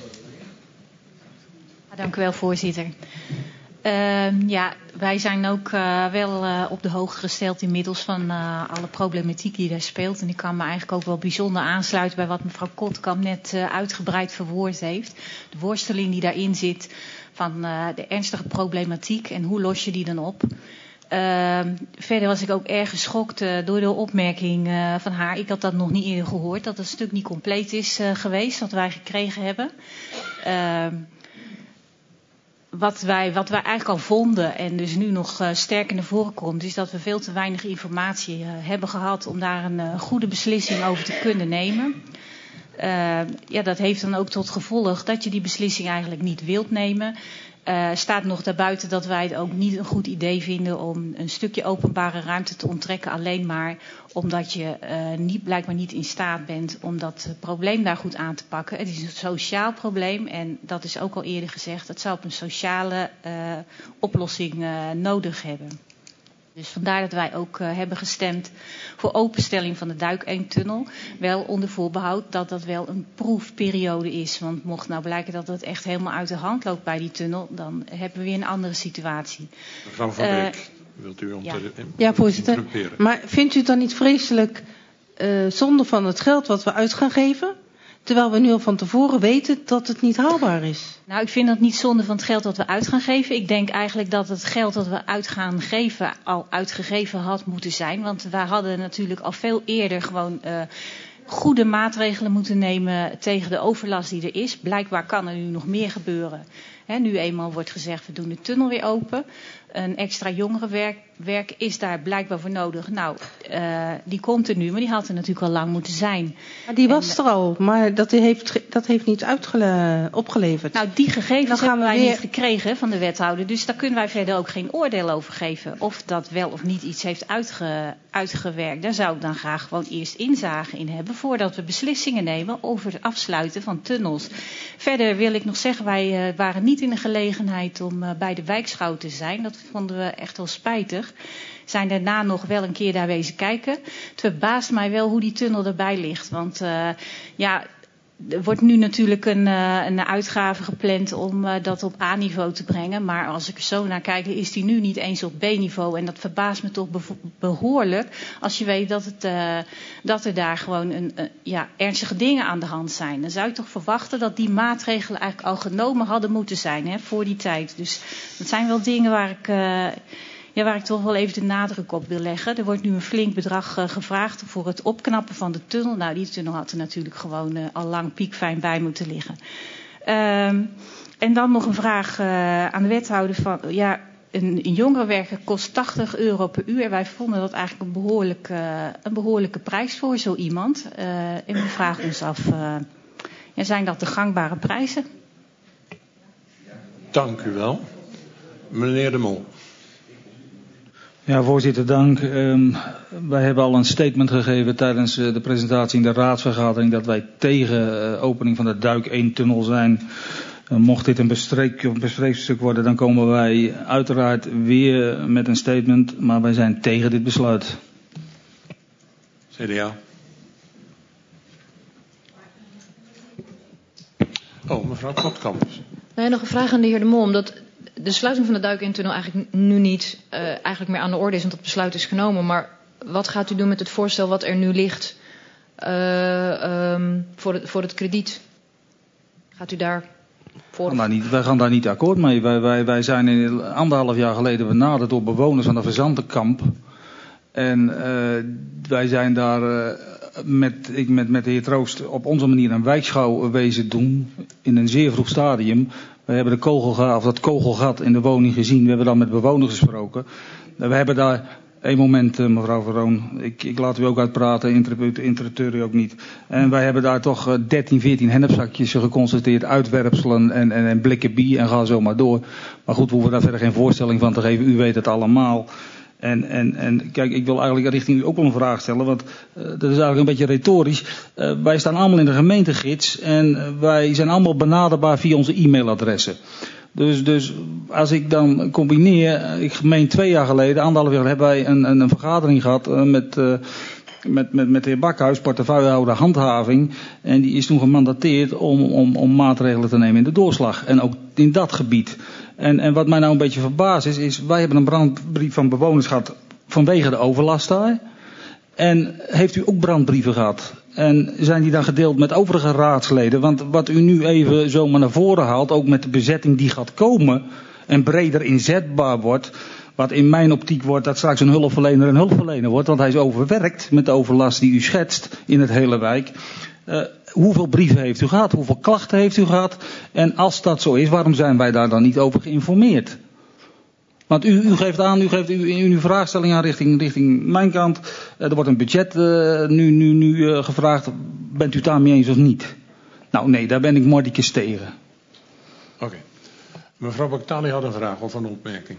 Speaker 8: Dank u wel, voorzitter. Uh, ja, wij zijn ook uh, wel uh, op de hoogte gesteld inmiddels van uh, alle problematiek die daar speelt. En ik kan me eigenlijk ook wel bijzonder aansluiten bij wat mevrouw Kotkamp net uh, uitgebreid verwoord heeft. De worsteling die daarin zit van uh, de ernstige problematiek en hoe los je die dan op. Uh, verder was ik ook erg geschokt uh, door de opmerking uh, van haar. Ik had dat nog niet eerder gehoord, dat het stuk niet compleet is uh, geweest wat wij gekregen hebben. Uh, Wat wij, wat wij eigenlijk al vonden en dus nu nog uh, sterker naar voren komt, is dat we veel te weinig informatie uh, hebben gehad om daar een uh, goede beslissing over te kunnen nemen. Uh, ja, dat heeft dan ook tot gevolg dat je die beslissing eigenlijk niet wilt nemen. Uh, staat nog daarbuiten dat wij het ook niet een goed idee vinden om een stukje openbare ruimte te onttrekken. Alleen maar omdat je uh, niet, blijkbaar niet in staat bent om dat probleem daar goed aan te pakken. Het is een sociaal probleem en dat is ook al eerder gezegd. Het zou op een sociale uh, oplossing uh, nodig hebben. Dus vandaar dat wij ook uh, hebben gestemd voor openstelling van de Duik-Eemtunnel. Wel onder voorbehoud dat dat wel een proefperiode is. Want mocht nou blijken dat het echt helemaal uit de hand loopt bij die tunnel, dan hebben we weer een andere situatie.
Speaker 3: Mevrouw Van Beek, uh, wilt u om
Speaker 12: ja.
Speaker 3: te
Speaker 12: Ja, voorzitter. Maar vindt u het dan niet vreselijk uh, zonde van het geld wat we uit gaan geven? Terwijl we nu al van tevoren weten dat het niet haalbaar is.
Speaker 8: Nou, ik vind dat niet zonde van het geld dat we uit gaan geven. Ik denk eigenlijk dat het geld dat we uit gaan geven al uitgegeven had moeten zijn. Want we hadden natuurlijk al veel eerder gewoon uh, goede maatregelen moeten nemen tegen de overlast die er is. Blijkbaar kan er nu nog meer gebeuren. He, nu eenmaal wordt gezegd, we doen de tunnel weer open. Een extra jongerenwerk werk is daar blijkbaar voor nodig. Nou, uh, die komt er nu, maar die had er natuurlijk al lang moeten zijn.
Speaker 12: Maar die was en, er al, maar dat heeft, dat heeft niet uitgele- opgeleverd.
Speaker 8: Nou, die gegevens
Speaker 12: gaan
Speaker 8: hebben wij
Speaker 12: weer...
Speaker 8: niet gekregen van de wethouder. Dus daar kunnen wij verder ook geen oordeel over geven. Of dat wel of niet iets heeft uitge, uitgewerkt. Daar zou ik dan graag gewoon eerst inzage in hebben, voordat we beslissingen nemen over het afsluiten van tunnels. Verder wil ik nog zeggen, wij uh, waren niet in de gelegenheid om uh, bij de wijkschouw te zijn. Dat vonden we echt wel spijtig. Zijn daarna nog wel een keer daar wezen kijken. Het verbaast mij wel hoe die tunnel erbij ligt. Want uh, ja, er wordt nu natuurlijk een, uh, een uitgave gepland om uh, dat op A-niveau te brengen. Maar als ik er zo naar kijk, is die nu niet eens op B-niveau. En dat verbaast me toch bevo- behoorlijk. Als je weet dat, het, uh, dat er daar gewoon een, uh, ja, ernstige dingen aan de hand zijn. Dan zou je toch verwachten dat die maatregelen eigenlijk al genomen hadden moeten zijn, hè, voor die tijd. Dus dat zijn wel dingen waar ik... Uh, Ja, waar ik toch wel even de nadruk op wil leggen. Er wordt nu een flink bedrag uh, gevraagd voor het opknappen van de tunnel. Nou, die tunnel had er natuurlijk gewoon uh, al lang piekfijn bij moeten liggen. Um, en dan nog een vraag uh, aan de wethouder van... Ja, een, een jongerenwerker kost tachtig euro per uur. Wij vonden dat eigenlijk een behoorlijke, uh, een behoorlijke prijs voor zo iemand. Uh, en we vragen ons af, uh, ja, zijn dat de gangbare prijzen?
Speaker 3: Dank u wel. Meneer De Mol.
Speaker 13: Ja, voorzitter, dank. Um, wij hebben al een statement gegeven tijdens uh, de presentatie in de raadsvergadering dat wij tegen uh, opening van de Duik-Eemtunnel zijn. Uh, mocht dit een bespreekstuk worden, dan komen wij uiteraard weer met een statement, maar wij zijn tegen dit besluit.
Speaker 3: C D A. Oh, mevrouw Kotkamp.
Speaker 8: Nee, nog een vraag aan de heer De Mol, omdat de sluiting van de Duik-Eemtunnel eigenlijk nu niet uh, eigenlijk meer aan de orde is, want dat besluit is genomen. Maar wat gaat u doen met het voorstel wat er nu ligt uh, um, voor, het, voor het krediet? Gaat u daar voor?
Speaker 13: Gaan daar niet, wij gaan daar niet akkoord mee. Wij, wij, wij zijn in anderhalf jaar geleden benaderd door bewoners van de Verzantenkamp. En uh, wij zijn daar uh, met, ik met, met de heer Troost op onze manier een wijkschouw wezen doen in een zeer vroeg stadium. We hebben de kogelgat, of dat kogelgat in de woning gezien. We hebben dan met bewoners gesproken. We hebben daar Eén moment, uh, mevrouw Verroon. Ik, ik laat u ook uitpraten, interpreteer u ook niet. En wij hebben daar toch uh, dertien, veertien hennepzakjes geconstateerd, uitwerpselen en, en, en blikken bier en ga zo maar door. Maar goed, we hoeven daar verder geen voorstelling van te geven. U weet het allemaal. En, en, en kijk, ik wil eigenlijk richting u ook wel een vraag stellen, want uh, dat is eigenlijk een beetje retorisch. Uh, wij staan allemaal in de gemeentegids en uh, wij zijn allemaal benaderbaar via onze e-mailadressen. Dus, dus als ik dan combineer, ik meen twee jaar geleden, anderhalf jaar hebben wij een, een, een vergadering gehad uh, met, uh, met, met, met de heer Bakhuis, portefeuillehouder handhaving. En die is toen gemandateerd om, om, om maatregelen te nemen in de doorslag. En ook in dat gebied. En, en wat mij nou een beetje verbaast is, is wij hebben een brandbrief van bewoners gehad vanwege de overlast daar. En heeft u ook brandbrieven gehad? En zijn die dan gedeeld met overige raadsleden? Want wat u nu even zomaar naar voren haalt, ook met de bezetting die gaat komen en breder inzetbaar wordt, wat in mijn optiek wordt dat straks een hulpverlener een hulpverlener wordt, want hij is overwerkt met de overlast die u schetst in het hele wijk. Uh, hoeveel brieven heeft u gehad? Hoeveel klachten heeft u gehad? En als dat zo is, waarom zijn wij daar dan niet over geïnformeerd? Want u, u geeft aan, u geeft u, in uw vraagstelling aan richting, richting mijn kant. Uh, er wordt een budget uh, nu, nu, nu uh, gevraagd. Bent u het daarmee eens of niet? Nou nee, daar ben ik mordicus tegen.
Speaker 3: Oké. Okay. Mevrouw Baktali had een vraag of een opmerking.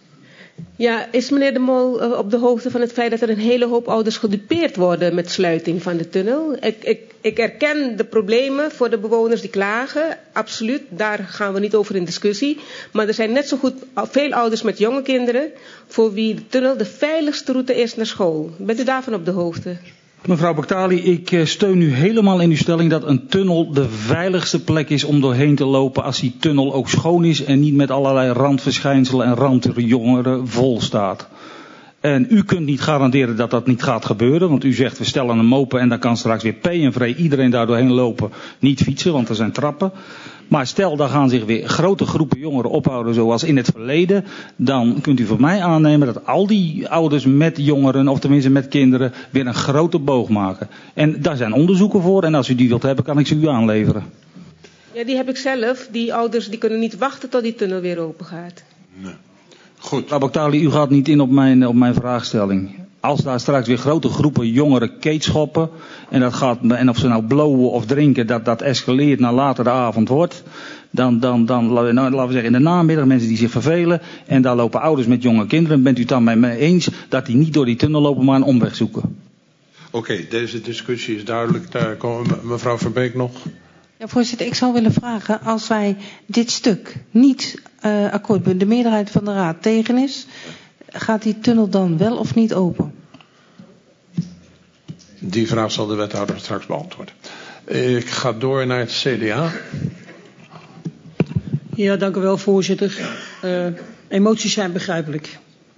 Speaker 5: Ja, is meneer De Mol uh, op de hoogte van het feit dat er een hele hoop ouders gedupeerd worden met sluiting van de tunnel? Ik, ik, ik erken de problemen voor de bewoners die klagen, absoluut, daar gaan we niet over in discussie. Maar er zijn net zo goed veel ouders met jonge kinderen voor wie de tunnel de veiligste route is naar school. Bent u daarvan op de hoogte?
Speaker 13: Mevrouw Baktali, ik steun u helemaal in uw stelling dat een tunnel de veiligste plek is om doorheen te lopen als die tunnel ook schoon is en niet met allerlei randverschijnselen en randjongeren vol staat. En u kunt niet garanderen dat dat niet gaat gebeuren, want u zegt we stellen hem open en dan kan straks weer P en V iedereen daar doorheen lopen, niet fietsen, want er zijn trappen. Maar stel, daar gaan zich weer grote groepen jongeren ophouden zoals in het verleden. Dan kunt u van mij aannemen dat al die ouders met jongeren, of tenminste met kinderen, weer een grote boog maken. En daar zijn onderzoeken voor en als u die wilt hebben, kan ik ze u aanleveren.
Speaker 5: Ja, die heb ik zelf. Die ouders die kunnen niet wachten tot die tunnel weer open gaat.
Speaker 3: Nee. Goed.
Speaker 13: Mevrouw Baktali, u gaat niet in op mijn, op mijn vraagstelling. Als daar straks weer grote groepen jongeren keetschoppen en, dat gaat, en of ze nou blowen of drinken, dat dat escaleert naar later de avond wordt, dan, dan, dan nou, laten we zeggen in de namiddag mensen die zich vervelen en daar lopen ouders met jonge kinderen, bent u het dan met mij eens dat die niet door die tunnel lopen maar een omweg zoeken?
Speaker 3: Oké, okay, deze discussie is duidelijk. Daar komen mevrouw Verbeek nog.
Speaker 12: Ja, voorzitter, ik zou willen vragen, als wij dit stuk niet uh, akkoord met de meerderheid van de raad tegen is, gaat die tunnel dan wel of niet open?
Speaker 3: Die vraag zal de wethouder straks beantwoorden. Ik ga door naar het C D A.
Speaker 14: Ja, dank u wel, voorzitter. Uh, emoties zijn begrijpelijk.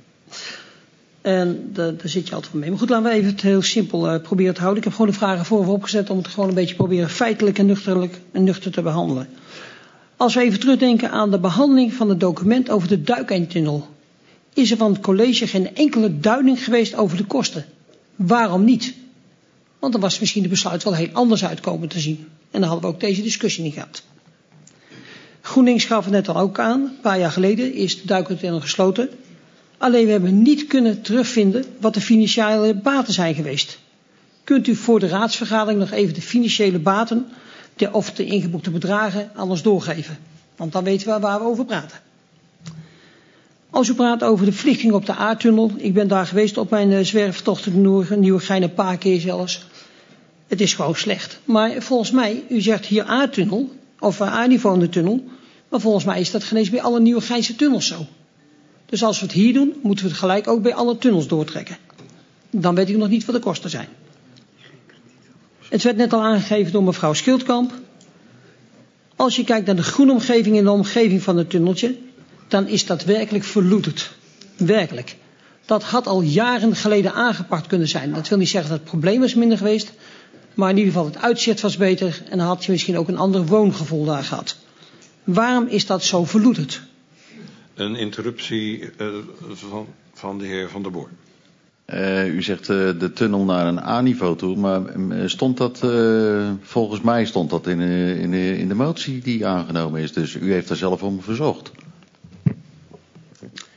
Speaker 14: En daar zit je altijd van mee. Maar goed, laten we even het heel simpel uh, proberen te houden. Ik heb gewoon de vragen voor opgezet om het gewoon een beetje proberen feitelijk en nuchterlijk en nuchter te behandelen. Als we even terugdenken aan de behandeling van het document over de Duikeindtunnel, is er van het college geen enkele duiding geweest over de kosten. Waarom niet? Want dan was misschien de besluit wel heel anders uitkomen te zien. En dan hadden we ook deze discussie niet gehad. GroenLinks gaf het net al ook aan. Een paar jaar geleden is de Duikeindtunnel gesloten. Alleen we hebben niet kunnen terugvinden wat de financiële baten zijn geweest. Kunt u voor de raadsvergadering nog even de financiële baten de, of de ingeboekte bedragen aan ons doorgeven? Want dan weten we waar we over praten. Als u praat over de verlichting op de A-tunnel. Ik ben daar geweest op mijn uh, zwerftocht in Nieuwegein een paar keer zelfs. Het is gewoon slecht. Maar volgens mij, u zegt hier A-tunnel, of uh, A-niveau in de tunnel. Maar volgens mij is dat geen eens bij alle Nieuwegeinse tunnels zo. Dus als we het hier doen, moeten we het gelijk ook bij alle tunnels doortrekken. Dan weet ik nog niet wat de kosten zijn. Het werd net al aangegeven door mevrouw Schildkamp. Als je kijkt naar de groene omgeving in de omgeving van het tunneltje, dan is dat werkelijk verloederd. Werkelijk. Dat had al jaren geleden aangepakt kunnen zijn. Dat wil niet zeggen dat het probleem is minder geweest. Maar in ieder geval het uitzicht was beter. En dan had je misschien ook een ander woongevoel daar gehad. Waarom is dat zo verloederd?
Speaker 3: Een interruptie uh, van, van de heer Van der Boer.
Speaker 15: Uh, u zegt uh, de tunnel naar een A-niveau toe, maar uh, stond dat, uh, volgens mij stond dat in, uh, in, de, in de motie die aangenomen is. Dus u heeft daar zelf om verzocht.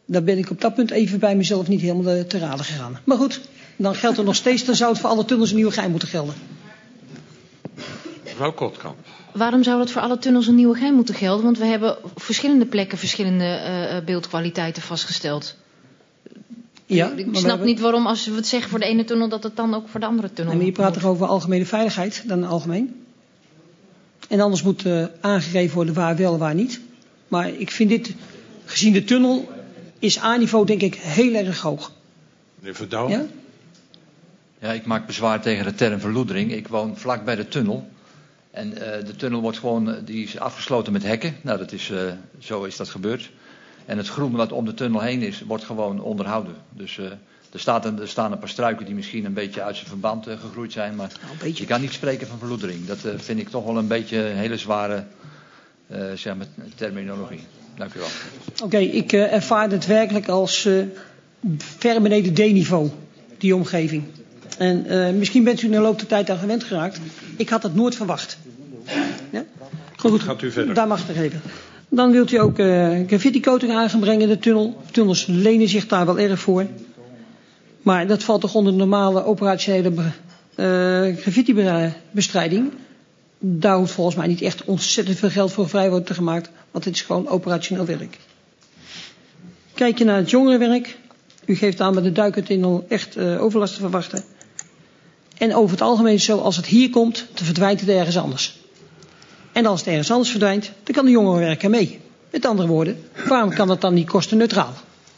Speaker 14: Dan ben ik op dat punt even bij mezelf niet helemaal te raden gegaan. Maar goed, dan geldt er nog steeds, dan zou het voor alle tunnels in Nieuwegein moeten gelden.
Speaker 3: Mevrouw Kotkamp.
Speaker 8: Waarom zou dat voor alle tunnels in Nieuwegein moeten gelden? Want we hebben op verschillende plekken verschillende uh, beeldkwaliteiten vastgesteld.
Speaker 14: Ja,
Speaker 8: ik
Speaker 14: snap
Speaker 8: hebben... niet waarom als we het zeggen voor de ene tunnel, dat het dan ook voor de andere tunnel
Speaker 14: moet. En je praat
Speaker 8: moet.
Speaker 14: toch over algemene veiligheid dan algemeen? En anders moet uh, aangegeven worden waar wel, waar niet. Maar ik vind dit, gezien de tunnel, is A-niveau denk ik heel erg hoog.
Speaker 3: Meneer Verdouw?
Speaker 14: Ja?
Speaker 7: Ja, ik maak bezwaar tegen de term verloedering. Ik woon vlak bij de tunnel. En uh, de tunnel wordt gewoon, uh, die is afgesloten met hekken. Nou, dat is, uh, zo is dat gebeurd. En het groen wat om de tunnel heen is, wordt gewoon onderhouden. Dus uh, er, staat een, er staan een paar struiken die misschien een beetje uit zijn verband uh, gegroeid zijn. Maar nou, je kan niet spreken van verloedering. Dat uh, vind ik toch wel een beetje een hele zware uh, zeg maar, terminologie. Dank u wel.
Speaker 14: Oké, okay, ik uh, ervaar het werkelijk als uh, ver beneden D-niveau, die omgeving. En uh, misschien bent u in de loop der tijd aan gewend geraakt. Ik had het nooit verwacht. Ja? Goed,
Speaker 3: gaat u verder.
Speaker 14: Daar mag het even. Dan wilt u ook uh, graffiti coating aan gaan brengen in de tunnel. Tunnels lenen zich daar wel erg voor. Maar dat valt toch onder de normale operationele uh, graffiti-bestrijding. Daar hoeft volgens mij niet echt ontzettend veel geld voor vrij worden gemaakt. Want het is gewoon operationeel werk. Kijk je naar het jongerenwerk. U geeft aan met de duikertunnel echt uh, overlast te verwachten. En over het algemeen is het zo, als het hier komt, dan verdwijnt het ergens anders. En als het ergens anders verdwijnt, dan kan de jongerenwerker mee. Met andere woorden, waarom kan dat dan niet kostenneutraal?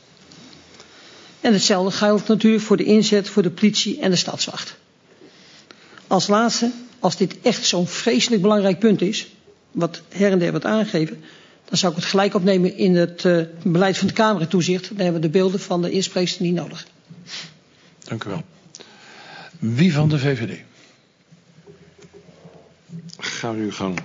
Speaker 14: En hetzelfde geldt natuurlijk voor de inzet, voor de politie en de stadswacht. Als laatste, als dit echt zo'n vreselijk belangrijk punt is, wat her en der wordt aangegeven, dan zou ik het gelijk opnemen in het uh, beleid van de Kamertoezicht. Dan hebben we de beelden van de eerspreester niet nodig.
Speaker 3: Dank u wel. Wie van de V V D? Ga uw gang.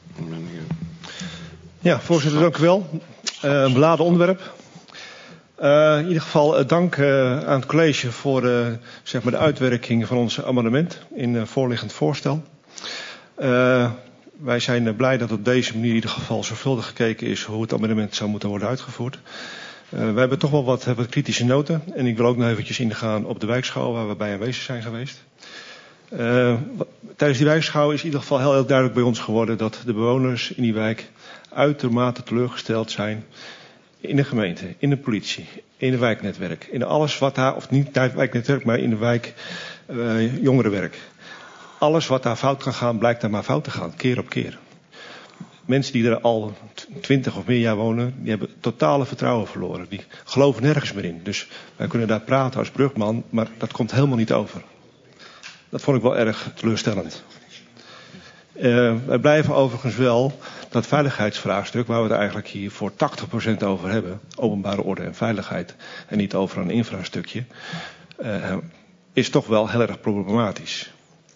Speaker 16: Ja, voorzitter, dank u wel. Uh, een beladen onderwerp. Uh, in ieder geval uh, dank uh, aan het college voor uh, zeg maar de uitwerking van ons amendement in uh, voorliggend voorstel. Uh, wij zijn uh, blij dat op deze manier in ieder geval zorgvuldig gekeken is hoe het amendement zou moeten worden uitgevoerd. Uh, we hebben toch wel wat, wat kritische noten en ik wil ook nog eventjes ingaan op de wijkschouw waar we bij aanwezig zijn geweest. Uh, tijdens die wijkschouw is in ieder geval heel, heel duidelijk bij ons geworden dat de bewoners in die wijk uitermate teleurgesteld zijn in de gemeente, in de politie, in het wijknetwerk, in alles wat daar, of niet het wijknetwerk, maar in de wijk uh, jongerenwerk. Alles wat daar fout kan gaan, blijkt daar maar fout te gaan, keer op keer. Mensen die er al twintig of meer jaar wonen, die hebben totale vertrouwen verloren. Die geloven nergens meer in. Dus wij kunnen daar praten als brugman, maar dat komt helemaal niet over. Dat vond ik wel erg teleurstellend. Uh, wij blijven overigens wel dat veiligheidsvraagstuk, waar we het eigenlijk hier voor tachtig procent over hebben, openbare orde en veiligheid, en niet over een infrastukje, uh, is toch wel heel erg problematisch.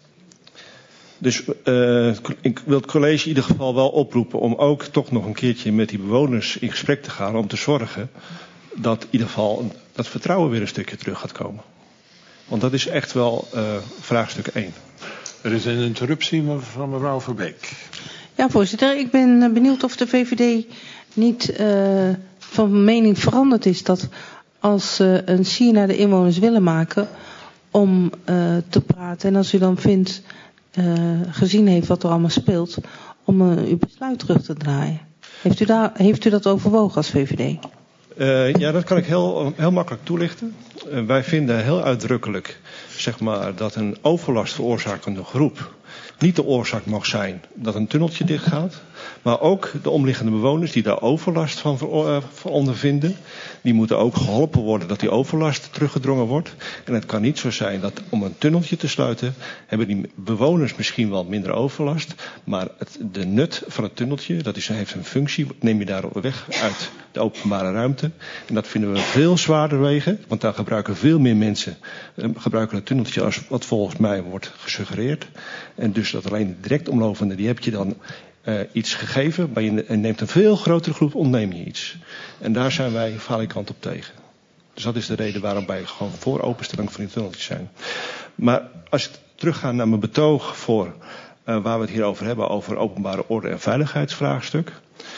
Speaker 16: Dus uh, ik wil het college in ieder geval wel oproepen om ook toch nog een keertje met die bewoners in gesprek te gaan, om te zorgen dat in ieder geval dat vertrouwen weer een stukje terug gaat komen. Want dat is echt wel uh, vraagstuk één.
Speaker 3: Er is een interruptie van mevrouw Verbeek.
Speaker 12: Ja, voorzitter. Ik ben benieuwd of de V V D niet uh, van mening veranderd is dat als uh, een sier naar de inwoners willen maken om uh, te praten en als u dan vindt, uh, gezien heeft wat er allemaal speelt, om uh, uw besluit terug te draaien. Heeft u, daar, heeft u dat overwogen als V V D?
Speaker 16: Uh, ja, dat kan ik heel, heel makkelijk toelichten. Uh, wij vinden heel uitdrukkelijk, zeg maar, dat een overlast veroorzakende groep niet de oorzaak mag zijn dat een tunneltje dichtgaat. Maar ook de omliggende bewoners die daar overlast van, uh, van ondervinden, die moeten ook geholpen worden dat die overlast teruggedrongen wordt. En het kan niet zo zijn dat om een tunneltje te sluiten, hebben die bewoners misschien wel minder overlast. Maar het, de nut van het tunneltje, dat is, heeft een functie, neem je daar weg uit de openbare ruimte. En dat vinden we veel zwaarder wegen, want daar gebruiken veel meer mensen uh, gebruiken het tunneltje als wat volgens mij wordt gesuggereerd. En dus dat alleen de direct omlopende, die heb je dan uh, iets gegeven, maar je neemt een veel grotere groep, ontneem je iets. En daar zijn wij falikant op tegen. Dus dat is de reden waarom wij gewoon voor openstelling van die tunneltjes zijn. Maar als ik terugga naar mijn betoog voor uh, waar we het hier over hebben, over openbare orde en veiligheidsvraagstuk.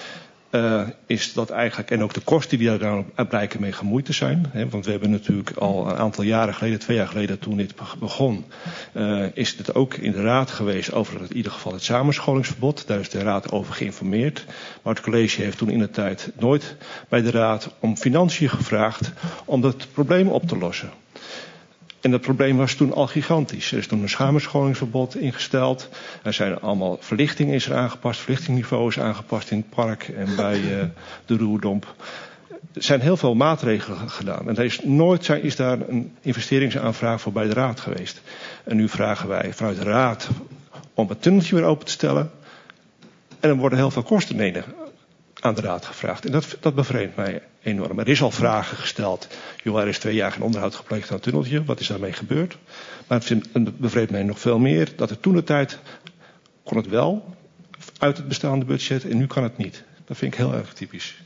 Speaker 16: Uh, is dat eigenlijk, en ook de kosten die daar aan blijken mee gemoeid te zijn. Hè, want we hebben natuurlijk al een aantal jaren geleden, twee jaar geleden toen dit begon, uh, is het ook in de raad geweest over het, in ieder geval het samenscholingsverbod. Daar is de raad over geïnformeerd. Maar het college heeft toen in de tijd nooit bij de raad om financiën gevraagd om dat probleem op te lossen. En dat probleem was toen al gigantisch. Er is toen een samenscholingsverbod ingesteld. Er zijn allemaal verlichting is er aangepast, verlichtingniveau is aangepast in het park en bij uh, de Roerdomp. Er zijn heel veel maatregelen gedaan. En er is nooit zijn, is daar een investeringsaanvraag voor bij de raad geweest. En nu vragen wij vanuit de raad om het tunneltje weer open te stellen. En dan worden heel veel kosten mede aan de raad gevraagd. En dat, dat bevreemdt mij enorm. Er is al vragen gesteld. Joh, er is twee jaar geen onderhoud gepleegd aan het tunneltje. Wat is daarmee gebeurd? Maar het, vind, het bevreemdt mij nog veel meer dat er toen de tijd kon het wel uit het bestaande budget en nu kan het niet. Dat vind ik heel erg typisch.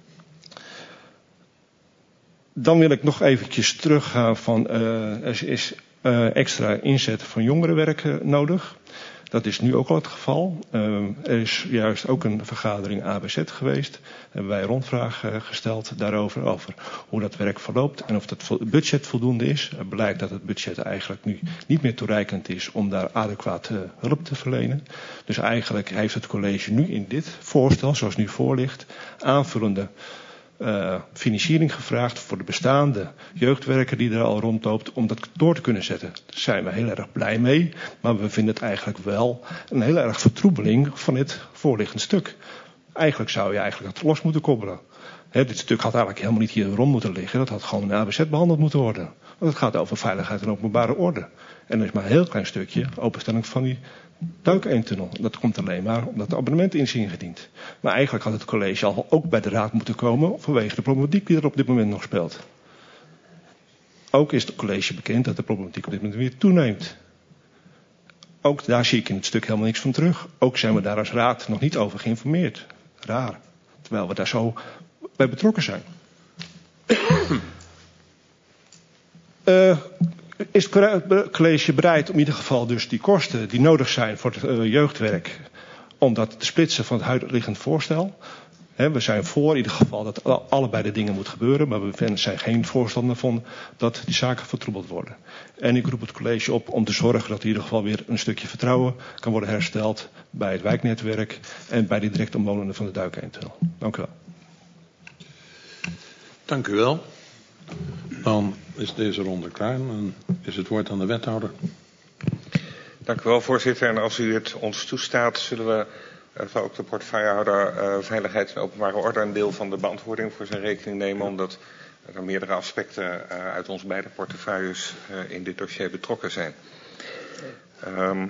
Speaker 16: Dan wil ik nog eventjes teruggaan van uh, er is uh, extra inzet van jongerenwerk uh, nodig. Dat is nu ook al het geval. Uh, er is juist ook een vergadering A B Z geweest. Daar hebben wij een rondvraag uh, gesteld daarover, over hoe dat werk verloopt en of het budget voldoende is. Het blijkt dat het budget eigenlijk nu niet meer toereikend is om daar adequaat uh, hulp te verlenen. Dus eigenlijk heeft het college nu in dit voorstel, zoals nu voor ligt, aanvullende Uh, financiering gevraagd voor de bestaande jeugdwerker die er al rondloopt om dat door te kunnen zetten. Daar zijn we heel erg blij mee, maar we vinden het eigenlijk wel een heel erg vertroebeling van dit voorliggend stuk. Eigenlijk zou je eigenlijk dat los moeten koppelen. He, dit stuk had eigenlijk helemaal niet hier rond moeten liggen. Dat had gewoon in A B Z behandeld moeten worden. Want het gaat over veiligheid en openbare orde. En er is maar een heel klein stukje openstelling van die duik-eentunnel. Dat komt alleen maar omdat de abonnementen in is ingediend. Maar eigenlijk had het college al ook bij de raad moeten komen vanwege de problematiek die er op dit moment nog speelt. Ook is het college bekend dat de problematiek op dit moment weer toeneemt. Ook daar zie ik in het stuk helemaal niks van terug. Ook zijn we daar als raad nog niet over geïnformeerd. Raar. Terwijl we daar zo bij betrokken zijn. Uh, is het college bereid om in ieder geval dus die kosten die nodig zijn voor het uh, jeugdwerk, om dat te splitsen van het huidigend voorstel? He, we zijn voor in ieder geval dat allebei de dingen moet gebeuren, maar we zijn geen voorstander van dat die zaken vertroebeld worden. En ik roep het college op om te zorgen dat in ieder geval weer een stukje vertrouwen kan worden hersteld bij het wijknetwerk en bij de direct omwonenden van de Duik-Eentunnel. Dank u wel.
Speaker 3: Dank u wel. Dan is deze ronde klaar en is het woord aan de wethouder.
Speaker 17: Dank u wel, voorzitter. En als u het ons toestaat, zullen we uh, ook de portefeuillehouder uh, Veiligheid en Openbare Orde een deel van de beantwoording voor zijn rekening nemen, omdat er meerdere aspecten uh, uit onze beide portefeuilles uh, in dit dossier betrokken zijn. Um,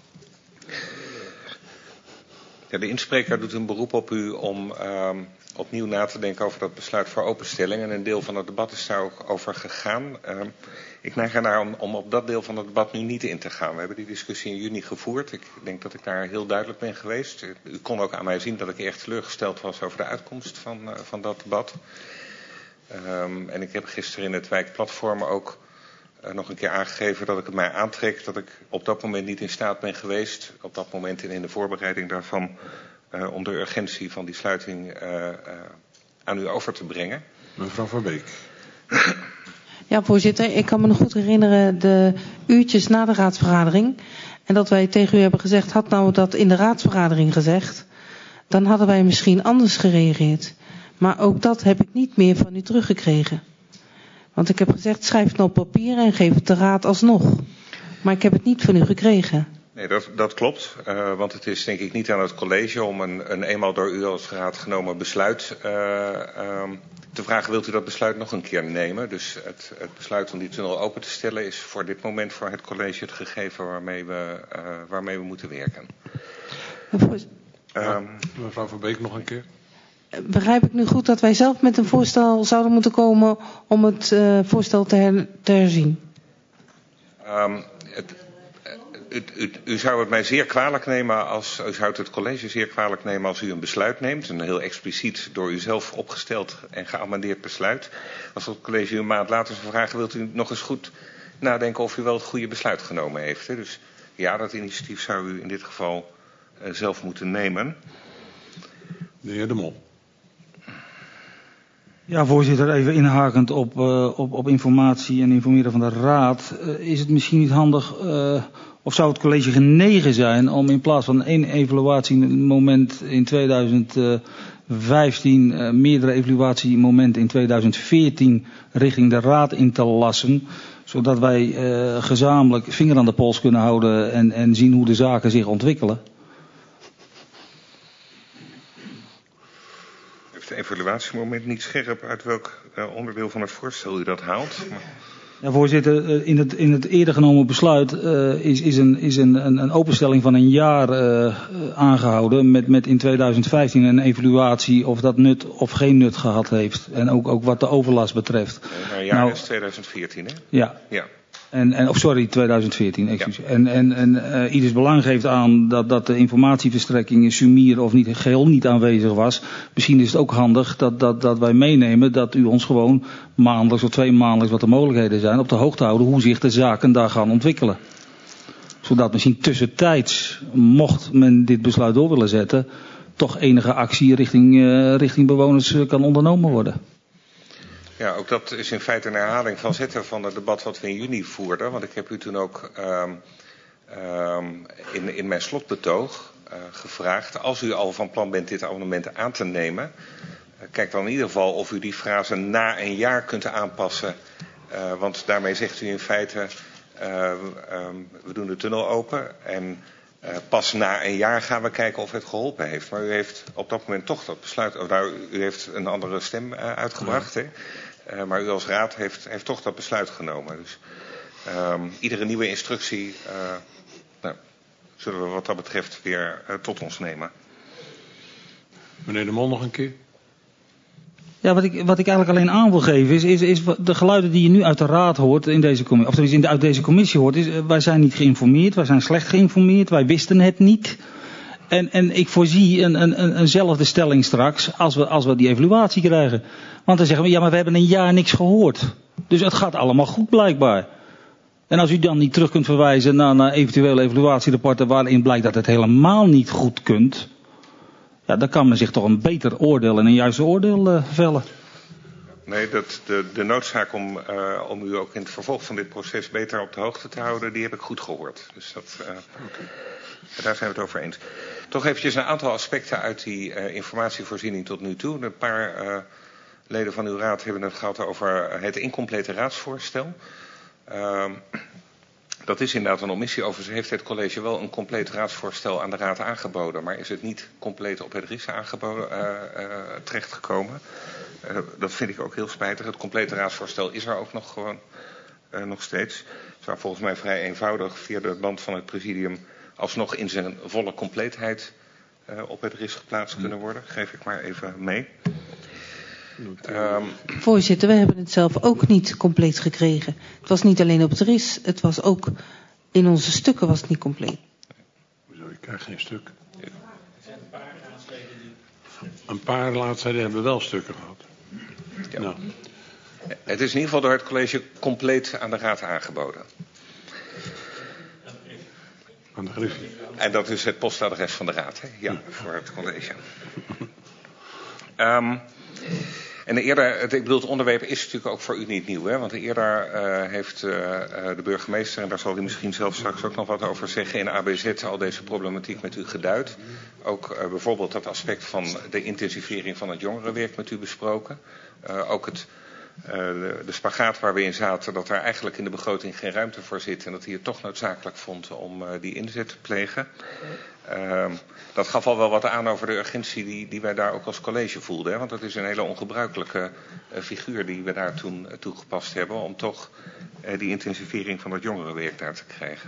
Speaker 17: ja, de inspreker doet een beroep op u om um, opnieuw na te denken over dat besluit voor openstelling. En een deel van het debat is daar ook over gegaan. Uh, ik neig ernaar om, om op dat deel van het debat nu niet in te gaan. We hebben die discussie in juni gevoerd. Ik denk dat ik daar heel duidelijk ben geweest. U kon ook aan mij zien dat ik erg teleurgesteld was over de uitkomst van, uh, van dat debat. Um, en ik heb gisteren in het wijkplatform ook uh, nog een keer aangegeven dat ik het mij aantrek. Dat ik op dat moment niet in staat ben geweest, op dat moment en in de voorbereiding daarvan, Uh, om de urgentie van die sluiting uh, uh, aan u over te brengen.
Speaker 3: Mevrouw Van Beek.
Speaker 12: Ja, voorzitter. Ik kan me nog goed herinneren de uurtjes na de raadsvergadering. En dat wij tegen u hebben gezegd, had nou dat in de raadsvergadering gezegd, dan hadden wij misschien anders gereageerd. Maar ook dat heb ik niet meer van u teruggekregen. Want ik heb gezegd, schrijf het nou op papier en geef het de raad alsnog. Maar ik heb het niet van u gekregen.
Speaker 17: Nee, dat, dat klopt. Uh, want het is denk ik niet aan het college om een, een eenmaal door u als raad genomen besluit uh, uh, te vragen. Wilt u dat besluit nog een keer nemen? Dus het, het besluit om die tunnel open te stellen is voor dit moment voor het college het gegeven waarmee we, uh, waarmee we moeten werken.
Speaker 3: Ja, mevrouw Van Beek nog een keer.
Speaker 12: Begrijp ik nu goed dat wij zelf met een voorstel zouden moeten komen om het uh, voorstel te, her, te herzien?
Speaker 17: Um, het, U, u, u zou het mij zeer kwalijk nemen als, u zou het het college zeer kwalijk nemen als u een besluit neemt, een heel expliciet door u zelf opgesteld en geamendeerd besluit. Als het college u een maand later zou vragen, wilt u nog eens goed nadenken of u wel het goede besluit genomen heeft. Hè? Dus ja, dat initiatief zou u in dit geval uh, zelf moeten nemen.
Speaker 3: De heer De Mol.
Speaker 13: Ja, voorzitter, even inhakend op, uh, op, op informatie en informeren van de Raad. Uh, is het misschien niet handig, uh, of zou het college genegen zijn om in plaats van één evaluatiemoment in tweeduizend vijftien, uh, meerdere evaluatiemomenten in tweeduizend veertien richting de Raad in te lassen, zodat wij uh, gezamenlijk vinger aan de pols kunnen houden en, en zien hoe de zaken zich ontwikkelen?
Speaker 17: Het evaluatiemoment niet scherp uit welk uh, onderdeel van het voorstel u dat haalt. Maar...
Speaker 13: Ja, voorzitter, in het, in het eerder genomen besluit uh, is, is, een, is een, een, een openstelling van een jaar uh, aangehouden met, met in tweeduizend vijftien een evaluatie of dat nut of geen nut gehad heeft. En ook, ook wat de overlast betreft.
Speaker 17: Nee, maar een jaar
Speaker 13: nou,
Speaker 17: is tweeduizend veertien, hè?
Speaker 13: Ja.
Speaker 17: Ja.
Speaker 13: En, en, oh, sorry, tweeduizend veertien, excuus. Ja. En, en, en uh, ieders belang geeft aan dat, dat de informatieverstrekking in Sumier of niet, geheel niet aanwezig was. Misschien is het ook handig dat, dat, dat wij meenemen dat u ons gewoon maandelijks of twee maandelijks, wat de mogelijkheden zijn, op de hoogte houden hoe zich de zaken daar gaan ontwikkelen. Zodat misschien tussentijds, mocht men dit besluit door willen zetten, toch enige actie richting, uh, richting bewoners uh, kan ondernomen worden.
Speaker 17: Ja, ook dat is in feite een herhaling van zetten van het debat wat we in juni voerden. Want ik heb u toen ook um, um, in, in mijn slotbetoog uh, gevraagd, als u al van plan bent dit abonnement aan te nemen, uh, kijk dan in ieder geval of u die frase na een jaar kunt aanpassen. Uh, want daarmee zegt u in feite, uh, um, we doen de tunnel open en uh, pas na een jaar gaan we kijken of het geholpen heeft. Maar u heeft op dat moment toch dat besluit, of nou, u heeft een andere stem uh, uitgebracht, hè? Uh, maar u als raad heeft, heeft toch dat besluit genomen. Dus um, iedere nieuwe instructie uh, nou, zullen we wat dat betreft weer uh, tot ons nemen.
Speaker 3: Meneer De Mol nog een keer.
Speaker 13: Ja, wat ik, wat ik eigenlijk alleen aan wil geven is, is, is de geluiden die je nu uit de raad hoort in deze commissie, of tenminste uit deze commissie hoort, is wij zijn niet geïnformeerd, wij zijn slecht geïnformeerd, wij wisten het niet. En, en ik voorzie een, een, eenzelfde stelling straks als we, als we die evaluatie krijgen. Want dan zeggen we, ja, maar we hebben een jaar niks gehoord. Dus het gaat allemaal goed blijkbaar. En als u dan niet terug kunt verwijzen naar, naar eventuele evaluatierapporten waarin blijkt dat het helemaal niet goed kunt, ja, dan kan men zich toch een beter oordeel en een juiste oordeel uh, vellen.
Speaker 17: Nee, dat, de, de noodzaak om, uh, om u ook in het vervolg van dit proces beter op de hoogte te houden, die heb ik goed gehoord. Dus dat, uh, okay. Daar zijn we het over eens. Toch eventjes een aantal aspecten uit die uh, informatievoorziening tot nu toe. Een paar uh, leden van uw raad hebben het gehad over het incomplete raadsvoorstel. Uh, dat is inderdaad een omissie. Overigens heeft het college wel een compleet raadsvoorstel aan de raad aangeboden, maar is het niet compleet op het R I S aangeboden uh, uh, terechtgekomen. Uh, dat vind ik ook heel spijtig. Het complete raadsvoorstel is er ook nog gewoon uh, nog steeds. Het zou volgens mij vrij eenvoudig via de band van het presidium alsnog in zijn volle compleetheid uh, op het R I S geplaatst kunnen worden. Geef ik maar even mee. Um,
Speaker 12: Voorzitter, we hebben het zelf ook niet compleet gekregen. Het was niet alleen op het R I S, het was ook in onze stukken was het niet compleet.
Speaker 3: Hoezo, ik krijg geen stuk. Een paar laatstijden hebben wel stukken gehad.
Speaker 17: Ja. Nou. Het is in ieder geval door het college compleet aan de raad aangeboden.
Speaker 3: Aan de Griffie.
Speaker 17: En dat is het postadres van de raad, hè? Ja, voor het college. Um, en eerder, het, ik bedoel, het onderwerp is natuurlijk ook voor u niet nieuw, hè? Want eerder uh, heeft uh, de burgemeester, en daar zal hij misschien zelf straks ook nog wat over zeggen, in A B Z al deze problematiek met u geduid. Ook uh, bijvoorbeeld dat aspect van de intensivering van het jongerenwerk met u besproken. Uh, ook het, uh, de, de spagaat waar we in zaten, dat er eigenlijk in de begroting geen ruimte voor zit en dat hij het toch noodzakelijk vond om uh, die inzet te plegen. Uh, dat gaf al wel wat aan over de urgentie die, die wij daar ook als college voelden. Hè? Want dat is een hele ongebruikelijke uh, figuur die we daar toen uh, toegepast hebben om toch uh, die intensivering van het jongerenwerk daar te krijgen.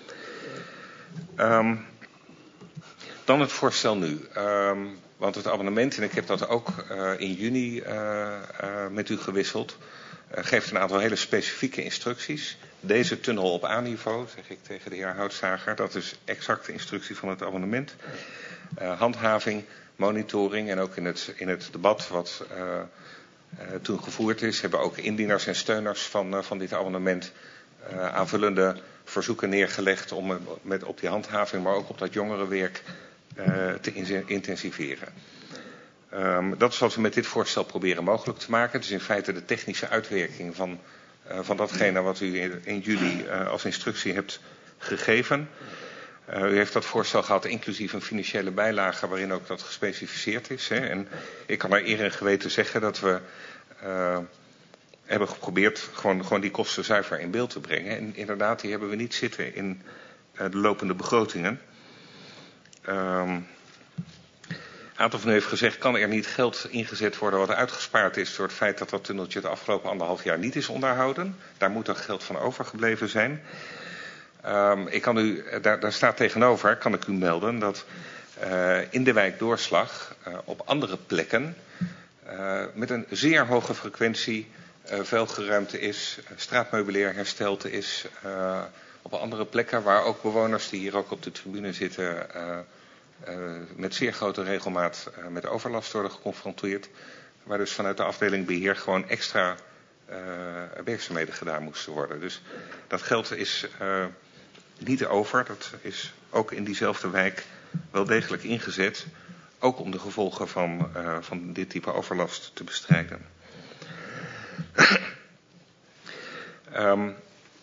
Speaker 17: Um, dan het voorstel nu. Um, want het abonnement, en ik heb dat ook uh, in juni uh, uh, met u gewisseld, uh, geeft een aantal hele specifieke instructies. Deze tunnel op A-niveau, zeg ik tegen de heer Houtsager, dat is exact de instructie van het abonnement. Uh, handhaving, monitoring en ook in het, in het debat wat uh, uh, toen gevoerd is, hebben ook indieners en steuners van, uh, van dit abonnement uh, aanvullende verzoeken neergelegd om uh, met, op die handhaving, maar ook op dat jongerenwerk uh, te in, intensiveren. Um, dat is wat we met dit voorstel proberen mogelijk te maken. Het is in feite de technische uitwerking van, uh, van datgene wat u in, in juli uh, als instructie hebt gegeven. Uh, u heeft dat voorstel gehad inclusief een financiële bijlage waarin ook dat gespecificeerd is. Hè. En ik kan naar eer en geweten zeggen dat we uh, hebben geprobeerd gewoon, gewoon die kosten zuiver in beeld te brengen. En inderdaad, die hebben we niet zitten in uh, de lopende begrotingen. Um, Een aantal van u heeft gezegd, kan er niet geld ingezet worden wat uitgespaard is door het feit dat dat tunneltje het afgelopen anderhalf jaar niet is onderhouden. Daar moet er geld van overgebleven zijn. Um, ik kan u, daar, daar staat tegenover, kan ik u melden, dat uh, in de wijk Doorslag uh, op andere plekken uh, met een zeer hoge frequentie uh, vuilgeruimte is, uh, straatmeubilair hersteld is. Uh, op andere plekken waar ook bewoners die hier ook op de tribune zitten Uh, Uh, met zeer grote regelmaat uh, met overlast worden geconfronteerd. Waar dus vanuit de afdeling beheer gewoon extra uh, werkzaamheden gedaan moesten worden. Dus dat geld is uh, niet over. Dat is ook in diezelfde wijk wel degelijk ingezet. Ook om de gevolgen van, uh, van dit type overlast te bestrijden. um,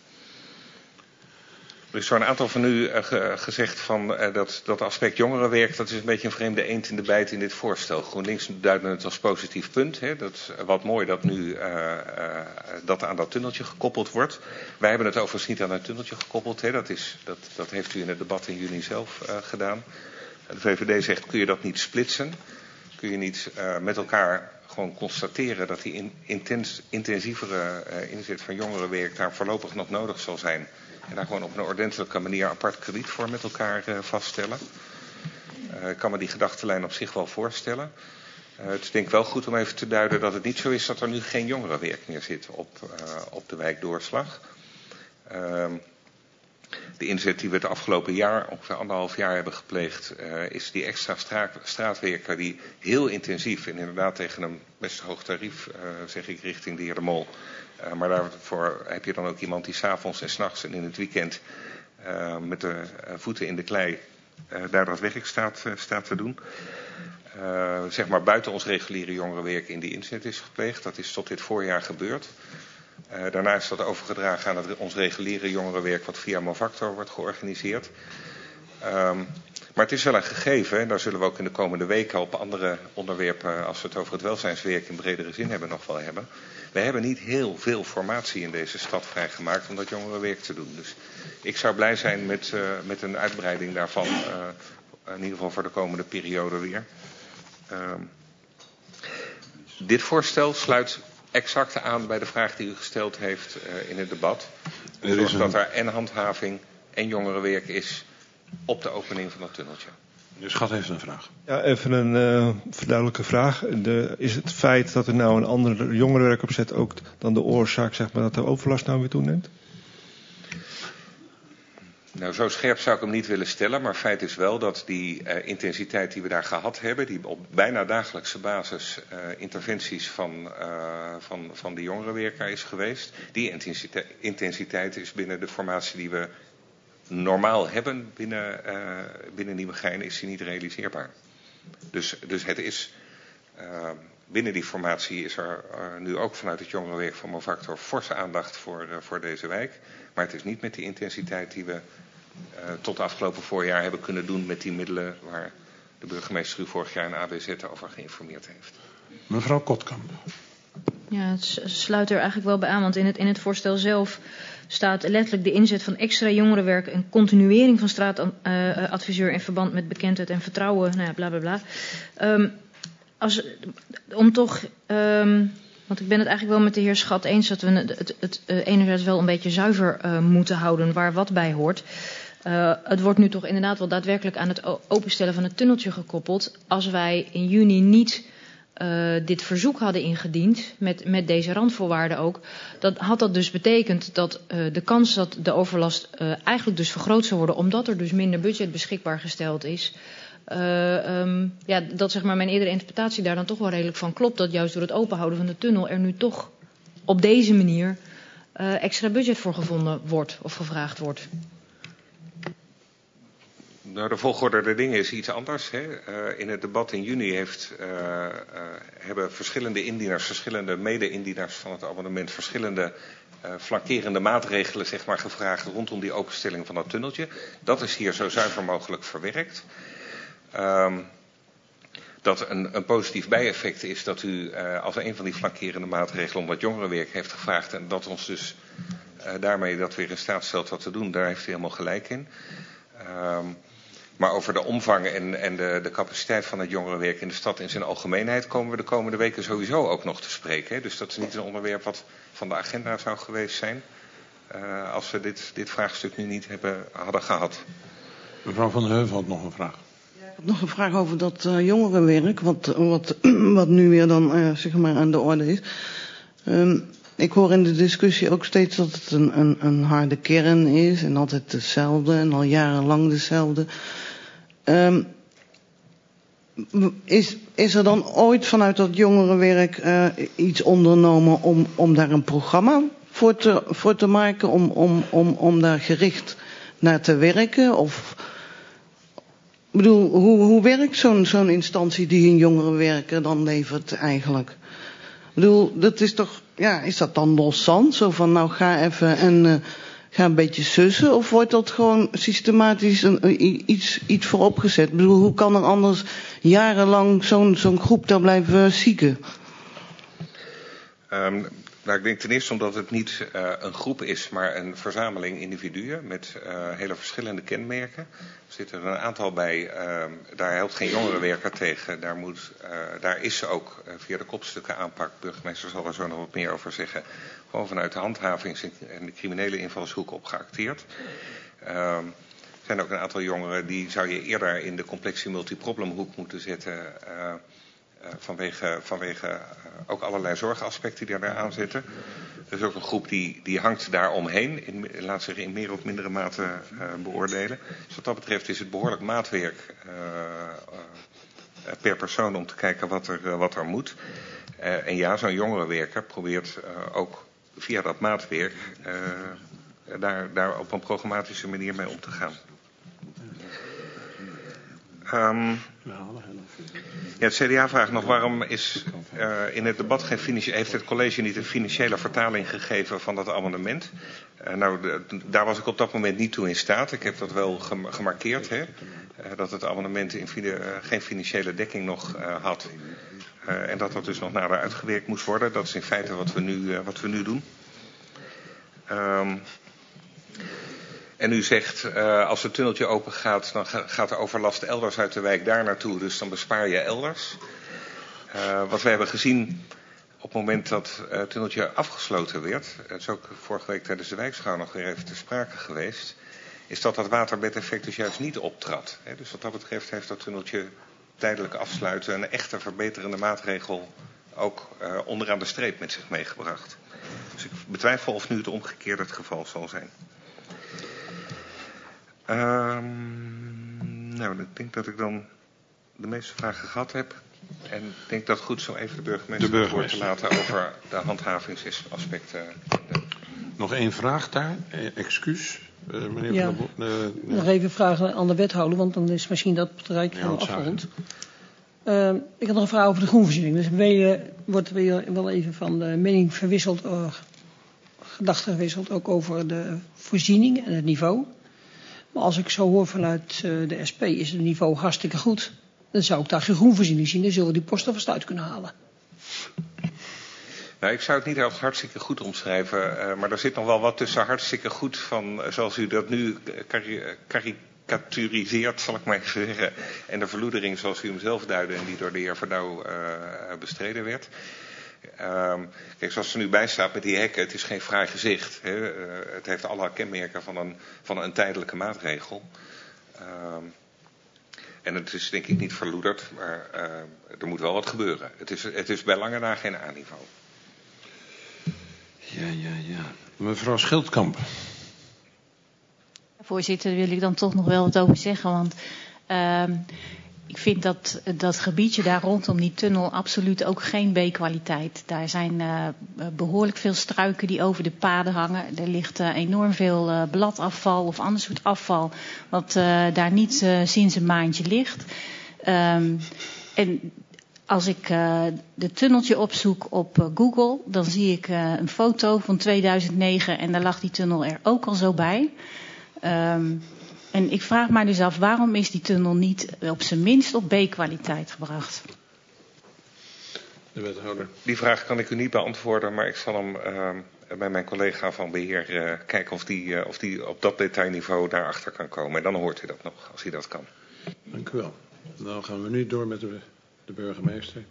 Speaker 17: Er is door een aantal van u uh, ge, gezegd van uh, dat dat aspect jongerenwerk, dat is een beetje een vreemde eend in de bijt in dit voorstel. GroenLinks duidt het als positief punt. Hè. Dat is wat mooi dat nu uh, uh, dat aan dat tunneltje gekoppeld wordt. Wij hebben het overigens niet aan het tunneltje gekoppeld. Hè. Dat, is, dat, dat heeft u in het debat in juni zelf uh, gedaan. De V V D zegt, kun je dat niet splitsen? Kun je niet uh, met elkaar gewoon constateren dat die in, intens, intensievere uh, inzet van jongerenwerk daar voorlopig nog nodig zal zijn? En daar gewoon op een ordentelijke manier apart krediet voor met elkaar uh, vaststellen. Uh, ik kan me die gedachtenlijn op zich wel voorstellen. Uh, het is denk ik wel goed om even te duiden dat het niet zo is dat er nu geen jongerenwerk meer zit op, uh, op de wijk Doorslag. Uh, de inzet die we het afgelopen jaar, ongeveer anderhalf jaar hebben gepleegd, uh, is die extra straat, straatwerker die heel intensief en inderdaad tegen een best hoog tarief, uh, zeg ik, richting de heer De Mol. Uh, maar daarvoor heb je dan ook iemand die 's avonds en 's nachts en in het weekend uh, met de uh, voeten in de klei uh, daar dat werk staat, uh, staat te doen. Uh, zeg maar buiten ons reguliere jongerenwerk in die inzet is gepleegd. Dat is tot dit voorjaar gebeurd. Uh, daarna is dat overgedragen aan het, ons reguliere jongerenwerk wat via Movactor wordt georganiseerd. Um, maar het is wel een gegeven, en daar zullen we ook in de komende weken op andere onderwerpen, als we het over het welzijnswerk in bredere zin hebben, nog wel hebben. We hebben niet heel veel formatie in deze stad vrijgemaakt om dat jongerenwerk te doen. Dus ik zou blij zijn met, uh, met een uitbreiding daarvan, uh, in ieder geval voor de komende periode weer. Uh, dit voorstel sluit exact aan bij de vraag die u gesteld heeft uh, in het debat. Er is een... dat er en handhaving en jongerenwerk is op de opening van dat tunneltje.
Speaker 3: De Schat heeft een vraag.
Speaker 16: Ja, even een uh, verduidelijke vraag. De, is het feit dat er nou een andere jongerenwerk op zet ook dan de oorzaak, zeg maar, dat de overlast nou weer toeneemt?
Speaker 17: Nou, zo scherp zou ik hem niet willen stellen, maar feit is wel dat die uh, intensiteit die we daar gehad hebben, die op bijna dagelijkse basis uh, interventies van, uh, van, van de jongerenwerker is geweest, die intensiteit, intensiteit is binnen de formatie die we normaal hebben binnen, uh, binnen Nieuwegein, is die niet realiseerbaar. Dus, dus het is, uh, binnen die formatie is er uh, nu ook vanuit het jongerenwerk van Movactor forse aandacht voor, uh, voor deze wijk. Maar het is niet met die intensiteit die we uh, tot afgelopen voorjaar hebben kunnen doen met die middelen waar de burgemeester u vorig jaar in A B Z over geïnformeerd heeft.
Speaker 3: Mevrouw Kotkamp. Ja,
Speaker 8: het sluit er eigenlijk wel bij aan, want in het, in het voorstel zelf staat letterlijk de inzet van extra jongerenwerk en continuering van straatadviseur uh, in verband met bekendheid en vertrouwen, nou ja, bla bla bla. Um, als, om toch, um, want ik ben het eigenlijk wel met de heer Schat eens dat we het, het, het uh, enerzijds wel een beetje zuiver uh, moeten houden waar wat bij hoort. Uh, het wordt nu toch inderdaad wel daadwerkelijk aan het openstellen van het tunneltje gekoppeld. Als wij in juni niet Uh, dit verzoek hadden ingediend, met, met deze randvoorwaarden ook, dat had dat dus betekend dat uh, de kans dat de overlast uh, eigenlijk dus vergroot zou worden, omdat er dus minder budget beschikbaar gesteld is. Uh, um, ja, dat zeg maar mijn eerdere interpretatie daar dan toch wel redelijk van klopt, dat juist door het openhouden van de tunnel er nu toch op deze manier uh, extra budget voor gevonden wordt of gevraagd wordt.
Speaker 17: Nou, de volgorde der dingen is iets anders. Hè. Uh, in het debat in juni heeft, uh, uh, hebben verschillende indieners, verschillende mede-indieners van het amendement, verschillende uh, flankerende maatregelen zeg maar, gevraagd rondom die openstelling van dat tunneltje. Dat is hier zo zuiver mogelijk verwerkt. Um, dat een, een positief bijeffect is dat u uh, als een van die flankerende maatregelen om wat jongerenwerk heeft gevraagd en dat ons dus uh, daarmee dat weer in staat stelt wat te doen. Daar heeft u helemaal gelijk in. Um, maar over de omvang en, en de, de capaciteit van het jongerenwerk in de stad in zijn algemeenheid komen we de komende weken sowieso ook nog te spreken. Hè? Dus dat is niet een onderwerp wat van de agenda zou geweest zijn uh, als we dit, dit vraagstuk nu niet hebben, hadden gehad.
Speaker 3: Mevrouw Van den Heuvel had nog een vraag.
Speaker 9: Ja, ik heb nog een vraag over dat uh, jongerenwerk, wat, wat, wat nu weer dan uh, zeg maar aan de orde is. Um, Ik hoor in de discussie ook steeds dat het een, een, een harde kern is en altijd dezelfde en al jarenlang dezelfde. Um, is, is er dan ooit vanuit dat jongerenwerk uh, iets ondernomen om, om daar een programma voor te, voor te maken, om, om, om, om daar gericht naar te werken? Of, ik bedoel, hoe, hoe werkt zo'n, zo'n instantie die een jongerenwerker dan levert eigenlijk? Ik bedoel, dat is toch, ja, is dat dan loszand? Zo van, nou ga even en uh, ga een beetje sussen? Of wordt dat gewoon systematisch een, een, iets, iets voorop gezet? Ik bedoel, hoe kan er anders jarenlang zo'n, zo'n groep daar blijven zieken?
Speaker 17: Um, nou, ik denk ten eerste omdat het niet uh, een groep is, maar een verzameling individuen met uh, hele verschillende kenmerken. Er zitten er een aantal bij, uh, daar helpt geen jongerenwerker tegen. Daar, moet, uh, daar is ze ook uh, via de kopstukken aanpak, burgemeester zal er zo nog wat meer over zeggen, gewoon vanuit de handhavings- en de criminele invalshoek op geacteerd. Uh, er zijn ook een aantal jongeren die zou je eerder in de complexe multiproblemhoek moeten zetten. Uh, Uh, vanwege, vanwege uh, ook allerlei zorgaspecten die daar aan zitten. Er is ook een groep die, die hangt daar omheen, in, laat zich in meer of mindere mate uh, beoordelen. Dus wat dat betreft is het behoorlijk maatwerk uh, uh, per persoon om te kijken wat er, uh, wat er moet. Uh, en ja, zo'n jongerenwerker probeert uh, ook via dat maatwerk uh, daar, daar op een programmatische manier mee om te gaan. Um, ja, het C D A vraagt nog waarom is uh, in het debat geen financiële, heeft het college niet een financiële vertaling gegeven van dat amendement? Uh, nou, de, daar was ik op dat moment niet toe in staat. Ik heb dat wel gem, gemarkeerd, hè, uh, dat het amendement in, uh, geen financiële dekking nog uh, had. Uh, en dat dat dus nog nader uitgewerkt moest worden. Dat is in feite wat we nu, uh, wat we nu doen. Um, En u zegt, uh, als het tunneltje open gaat, dan ga, gaat de overlast elders uit de wijk daar naartoe. Dus dan bespaar je elders. Uh, wat we hebben gezien op het moment dat uh, het tunneltje afgesloten werd, het is ook vorige week tijdens de wijkschouw nog weer even ter sprake geweest, is dat dat waterbedeffect dus juist niet optrad. Hè? Dus wat dat betreft heeft dat tunneltje tijdelijk afsluiten een echte verbeterende maatregel ook uh, onderaan de streep met zich meegebracht. Dus ik betwijfel of nu het omgekeerde het geval zal zijn. Um, nou, ik denk dat ik dan de meeste vragen gehad heb. En ik denk dat het goed is om even de burgemeester het woord te laten over de handhavingsaspecten.
Speaker 3: Nog één vraag daar, eh, excuus. Uh, meneer
Speaker 14: ja.
Speaker 3: Van der Bo- uh,
Speaker 14: Nog even vragen aan de wethouder, want dan is misschien dat bedrijf
Speaker 3: ja,
Speaker 14: al afgerond. Uh, ik heb nog een vraag over de groenvoorziening. Dus weer, uh, wordt er weer wel even van de mening verwisseld, uh, gedachten gewisseld, ook over de voorziening en het niveau. Maar als ik zo hoor vanuit uh, de S P is het niveau hartstikke goed. Dan zou ik daar geen groenvoorziening zien. Dan zullen we die posten vast uit kunnen halen.
Speaker 17: Nou, ik zou het niet als hartstikke goed omschrijven. Uh, maar er zit nog wel wat tussen hartstikke goed van, uh, zoals u dat nu karikaturiseert, zal ik maar even zeggen. En de verloedering zoals u hem zelf duidde en die door de heer Verdouw uh, bestreden werd. Um, kijk, zoals er nu bij staat met die hekken, het is geen fraai gezicht. Hè. Uh, het heeft alle kenmerken van een, van een tijdelijke maatregel. Um, en het is denk ik niet verloederd, maar uh, er moet wel wat gebeuren. Het is, het is bij lange na geen A-niveau.
Speaker 3: Ja, ja, ja. Mevrouw Schildkamp.
Speaker 18: Voorzitter, daar wil ik dan toch nog wel wat over zeggen. Want uh, ik vind dat dat gebiedje daar rondom die tunnel absoluut ook geen B-kwaliteit. Daar zijn uh, behoorlijk veel struiken die over de paden hangen. Er ligt uh, enorm veel uh, bladafval of ander soort afval wat uh, daar niet uh, sinds een maandje ligt. Um, en als ik uh, de tunneltje opzoek op uh, Google, dan zie ik uh, een foto van tweeduizend negen en daar lag die tunnel er ook al zo bij. Um, en ik vraag mij dus af, waarom is die tunnel niet op zijn minst op B-kwaliteit gebracht?
Speaker 3: De wethouder.
Speaker 17: Die vraag kan ik u niet beantwoorden, maar ik zal hem uh, bij mijn collega van beheer uh, kijken of die, uh, of die op dat detailniveau daarachter kan komen. En dan hoort u dat nog, als hij dat kan.
Speaker 3: Dank u wel. Dan gaan we nu door met de, de burgemeester.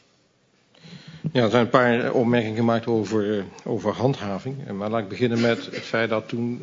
Speaker 19: Ja, er zijn een paar opmerkingen gemaakt over, over handhaving. Maar laat ik beginnen met het feit dat toen,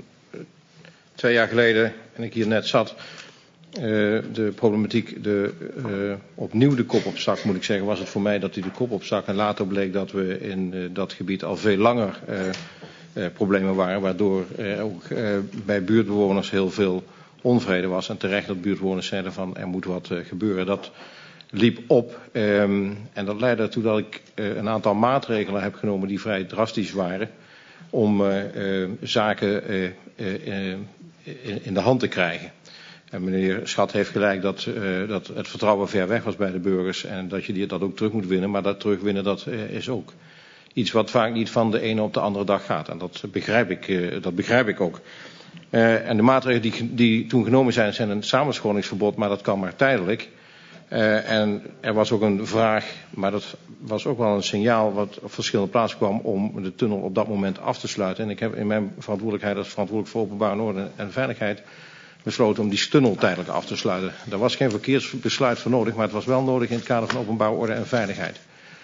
Speaker 19: twee jaar geleden, en ik hier net zat, uh, de problematiek de, uh, opnieuw de kop opstak, moet ik zeggen, was het voor mij dat hij de kop opstak. En later bleek dat we in uh, dat gebied al veel langer uh, uh, problemen waren, waardoor er ook uh, bij buurtbewoners heel veel onvrede was. En terecht dat buurtbewoners zeiden van er moet wat uh, gebeuren. Dat liep op um, en dat leidde ertoe dat ik uh, een aantal maatregelen heb genomen die vrij drastisch waren om uh, uh, zaken uh, uh, uh, in, in de hand te krijgen. En meneer Schat heeft gelijk dat, uh, dat het vertrouwen ver weg was bij de burgers en dat je die, dat ook terug moet winnen. Maar dat terugwinnen dat uh, is ook iets wat vaak niet van de ene op de andere dag gaat. En dat begrijp ik, uh, dat begrijp ik ook. Uh, en de maatregelen die, die toen genomen zijn, zijn een samenscholingsverbod, maar dat kan maar tijdelijk. Uh, en er was ook een vraag, maar dat was ook wel een signaal wat op verschillende plaatsen kwam om de tunnel op dat moment af te sluiten. En ik heb in mijn verantwoordelijkheid als verantwoordelijk voor openbare orde en veiligheid besloten om die tunnel tijdelijk af te sluiten. Daar was geen verkeersbesluit voor nodig, maar het was wel nodig in het kader van openbare orde en veiligheid.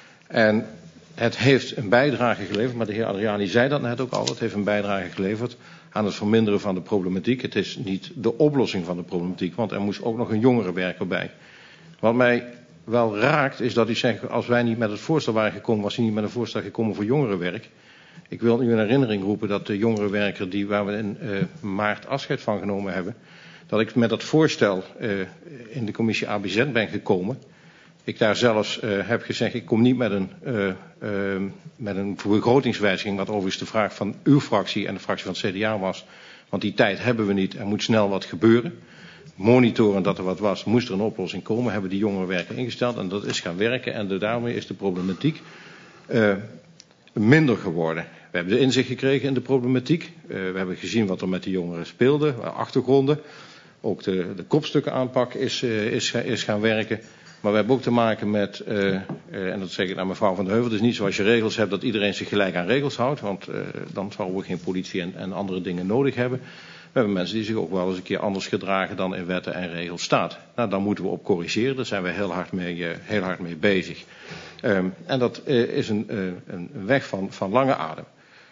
Speaker 19: En het heeft een bijdrage geleverd, maar de heer Adriani zei dat net ook al, het heeft een bijdrage geleverd aan het verminderen van de problematiek. Het is niet de oplossing van de problematiek, want er moest ook nog een jongerenwerker bij. Wat mij wel raakt is dat u zegt, als wij niet met het voorstel waren gekomen, was hij niet met een voorstel gekomen voor jongerenwerk. Ik wil u in herinnering roepen dat de jongerenwerker die, waar we in uh, maart afscheid van genomen hebben, dat ik met dat voorstel uh, in de commissie A B Z ben gekomen. Ik daar zelfs uh, heb gezegd, ik kom niet met een, uh, uh, met een begrotingswijziging, wat overigens de vraag van uw fractie en de fractie van het C D A was. Want die tijd hebben we niet, er moet snel wat gebeuren. Monitoren dat er wat was, moest er een oplossing komen, hebben die jongerenwerker ingesteld en dat is gaan werken en de, daarmee is de problematiek uh, minder geworden. We hebben de inzicht gekregen in de problematiek, uh, we hebben gezien wat er met de jongeren speelde, achtergronden, ook de, de kopstukkenaanpak is, uh, is, is gaan werken. Maar we hebben ook te maken met, uh, uh, en dat zeg ik aan mevrouw Van de Heuvel, het is niet zoals je regels hebt dat iedereen zich gelijk aan regels houdt, want uh, dan zouden we geen politie en, en andere dingen nodig hebben. We hebben mensen die zich ook wel eens een keer anders gedragen dan in wetten en regels staat. Nou, daar moeten we op corrigeren. Daar zijn we heel hard mee, uh, heel hard mee bezig. Um, en dat uh, is een, uh, een weg van, van lange adem.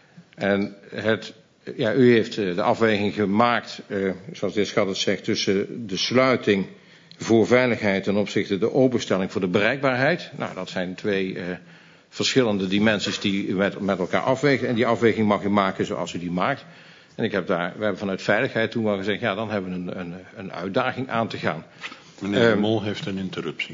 Speaker 19: En het, ja, u heeft uh, de afweging gemaakt, uh, zoals de heer Schat het zegt, tussen de sluiting voor veiligheid ten opzichte de openstelling voor de bereikbaarheid. Nou, dat zijn twee uh, verschillende dimensies die u met, met elkaar afwegen. En die afweging mag u maken zoals u die maakt. En ik heb daar, we hebben vanuit veiligheid toen wel gezegd, ja, dan hebben we een, een, een uitdaging aan te gaan.
Speaker 3: Meneer um, de Mol heeft een interruptie.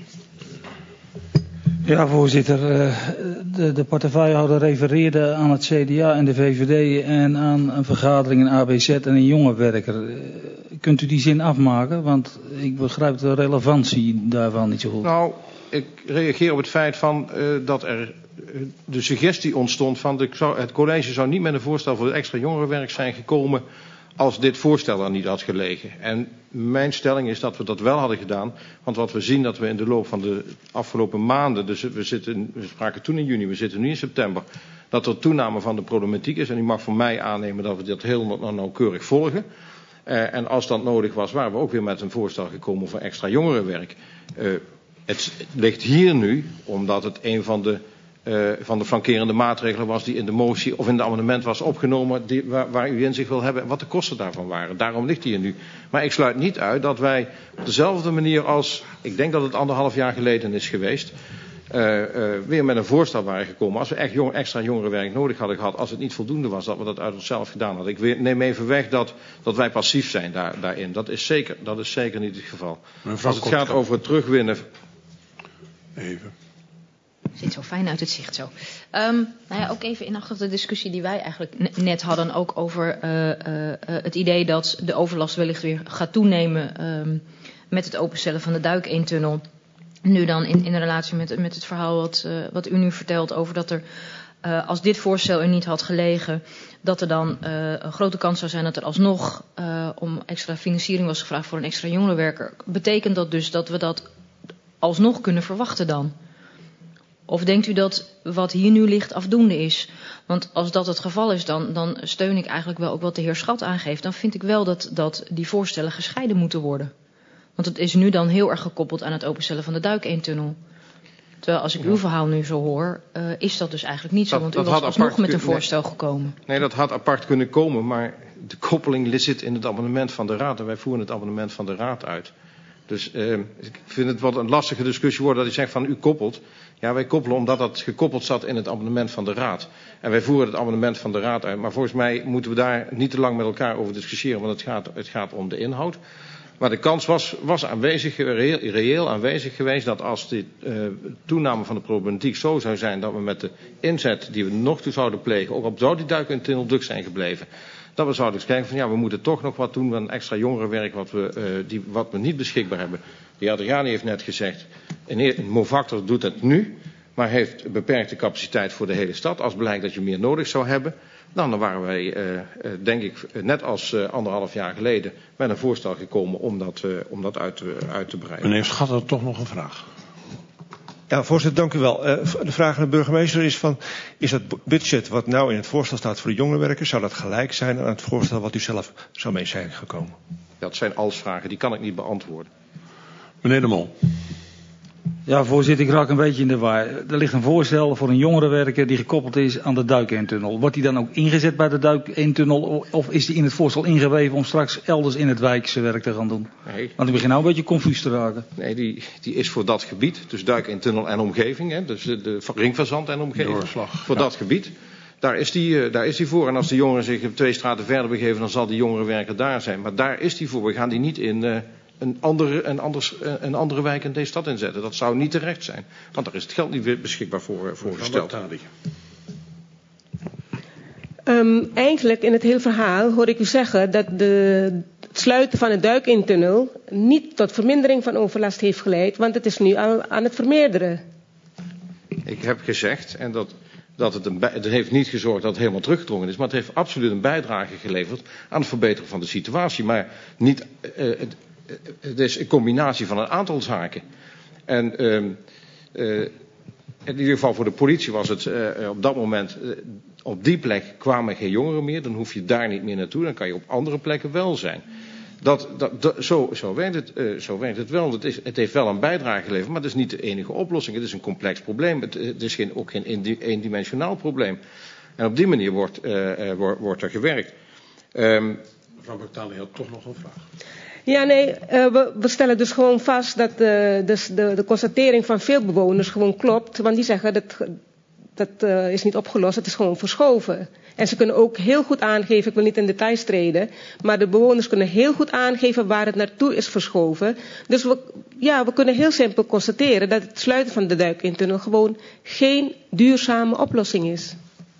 Speaker 13: Ja, voorzitter. De, de portefeuillehouder refereerde aan het C D A en de V V D en aan een vergadering in A B Z en een jongerenwerker. Kunt u die zin afmaken? Want ik begrijp de relevantie daarvan niet zo goed.
Speaker 19: Nou, ik reageer op het feit van uh, dat er de suggestie ontstond van de, het college zou niet met een voorstel voor het extra jongerenwerk zijn gekomen als dit voorstel er niet had gelegen. En mijn stelling is dat we dat wel hadden gedaan, want wat we zien dat we in de loop van de afgelopen maanden, dus we, zitten, we spraken toen in juni, we zitten nu in september, dat er toename van de problematiek is en u mag van mij aannemen dat we dat heel nauwkeurig volgen. Uh, en als dat nodig was, waren we ook weer met een voorstel gekomen voor extra jongerenwerk. Uh, het ligt hier nu, omdat het een van de Uh, van de flankerende maatregelen was die in de motie of in het amendement was opgenomen die, waar, waar u inzicht wil hebben wat de kosten daarvan waren. Daarom ligt die hier nu. Maar ik sluit niet uit dat wij op dezelfde manier als, ik denk dat het anderhalf jaar geleden is geweest, uh, uh, weer met een voorstel waren gekomen. Als we echt jong, extra jongerenwerk nodig hadden gehad, als het niet voldoende was, dat we dat uit onszelf gedaan hadden. Ik weer, neem even weg dat, dat wij passief zijn daar, daarin. Dat is, zeker, dat is zeker niet het geval. Als het gaat over het terugwinnen...
Speaker 3: Even.
Speaker 8: Ziet zo fijn uit het zicht zo. Um, nou ja, ook even in acht op de discussie die wij eigenlijk net hadden, ook over uh, uh, het idee dat de overlast wellicht weer gaat toenemen um, met het openstellen van de Duik één tunnel. Nu dan in, in relatie met, met het verhaal wat, uh, wat u nu vertelt over dat er, uh, als dit voorstel er niet had gelegen, dat er dan uh, een grote kans zou zijn dat er alsnog uh, om extra financiering was gevraagd voor een extra jongerenwerker. Betekent dat dus dat we dat alsnog kunnen verwachten dan? Of denkt u dat wat hier nu ligt afdoende is? Want als dat het geval is, dan, dan steun ik eigenlijk wel ook wat de heer Schat aangeeft. Dan vind ik wel dat, dat die voorstellen gescheiden moeten worden. Want het is nu dan heel erg gekoppeld aan het openstellen van de Duik één tunnel. Terwijl als ik uw verhaal nu zo hoor, uh, is dat dus eigenlijk niet zo.
Speaker 19: Dat,
Speaker 8: want
Speaker 19: dat
Speaker 8: u was alsnog met een
Speaker 19: kun,
Speaker 8: voorstel
Speaker 19: nee,
Speaker 8: gekomen.
Speaker 19: Nee, dat had apart kunnen komen, maar de koppeling zit in het amendement van de Raad. En wij voeren het amendement van de Raad uit. Dus uh, ik vind het wat een lastige discussie worden dat u zegt van u koppelt. Ja, wij koppelen omdat dat gekoppeld zat in het amendement van de Raad. En wij voeren het amendement van de Raad uit. Maar volgens mij moeten we daar niet te lang met elkaar over discussiëren, want het gaat, het gaat om de inhoud. Maar de kans was, was aanwezig, reëel, reëel aanwezig geweest dat als de uh, toename van de problematiek zo zou zijn dat we met de inzet die we nog toe zouden plegen, ook op zou die Duik en tunnel druk zijn gebleven. Dat we zouden eens kijken van ja, we moeten toch nog wat doen met extra jongerenwerk wat we, uh, die, wat we niet beschikbaar hebben. De heer Adriani heeft net gezegd, een Movactor doet het nu, maar heeft beperkte capaciteit voor de hele stad. Als blijkt dat je meer nodig zou hebben, nou, dan waren wij, uh, uh, denk ik, net als uh, anderhalf jaar geleden met een voorstel gekomen om dat, uh, om dat uit, te, uit te breiden.
Speaker 3: Meneer Schat had toch nog een vraag.
Speaker 16: Ja, voorzitter, dank u wel. Uh, de vraag aan de burgemeester is van, is het budget wat nou in het voorstel staat voor de jongerenwerkers, zou dat gelijk zijn aan het voorstel wat u zelf zou mee zijn gekomen?
Speaker 19: Dat zijn als-vragen, die kan ik niet beantwoorden.
Speaker 3: Meneer De Mol.
Speaker 13: Ja, voorzitter, ik raak een beetje in de war. Er ligt een voorstel voor een jongerenwerker die gekoppeld is aan de Duik één tunnel. Wordt die dan ook ingezet bij de Duik één tunnel of is die in het voorstel ingeweven om straks elders in het wijkse werk te gaan doen?
Speaker 19: Nee.
Speaker 13: Want ik begin nou een beetje confuus te raken.
Speaker 19: Nee, die, die is voor dat gebied, dus Duik één tunnel en omgeving, hè, dus de, de ringverzand en omgeving.
Speaker 3: Doorslag,
Speaker 19: voor
Speaker 3: ja.
Speaker 19: dat gebied. Daar is, die, uh, daar is die voor. En als de jongeren zich twee straten verder begeven, dan zal die jongerenwerker daar zijn. Maar daar is die voor. We gaan die niet in uh, een, andere, een, anders, uh, een andere wijk in deze stad inzetten. Dat zou niet terecht zijn. Want daar is het geld niet weer beschikbaar voor, uh, voor gesteld.
Speaker 5: Um, eigenlijk in het hele verhaal hoor ik u zeggen dat de, het sluiten van de Duik één tunnel niet tot vermindering van overlast heeft geleid. Want het is nu al aan het vermeerderen.
Speaker 19: Ik heb gezegd, en dat... Dat het, een, het heeft niet gezorgd dat het helemaal teruggedrongen is, maar het heeft absoluut een bijdrage geleverd aan het verbeteren van de situatie. Maar niet, uh, het, het is een combinatie van een aantal zaken. En uh, uh, in ieder geval voor de politie was het uh, op dat moment, uh, op die plek kwamen geen jongeren meer, dan hoef je daar niet meer naartoe, dan kan je op andere plekken wel zijn. Dat, dat, dat, zo, zo, werkt het, uh, zo werkt het wel. Het, is, het heeft wel een bijdrage geleverd, maar het is niet de enige oplossing. Het is een complex probleem. Het, het is geen, ook geen eendimensionaal probleem. En op die manier wordt, uh, uh, wordt, wordt er gewerkt. Um,
Speaker 3: Mevrouw Bactali had toch nog een vraag.
Speaker 5: Ja, nee, uh, we, we stellen dus gewoon vast dat uh, dus de, de constatering van veel bewoners gewoon klopt. Want die zeggen dat dat uh, is niet opgelost, het is gewoon verschoven. En ze kunnen ook heel goed aangeven, ik wil niet in details treden, maar de bewoners kunnen heel goed aangeven waar het naartoe is verschoven. Dus we, ja, we kunnen heel simpel constateren dat het sluiten van de Duik één tunnel gewoon geen duurzame oplossing is.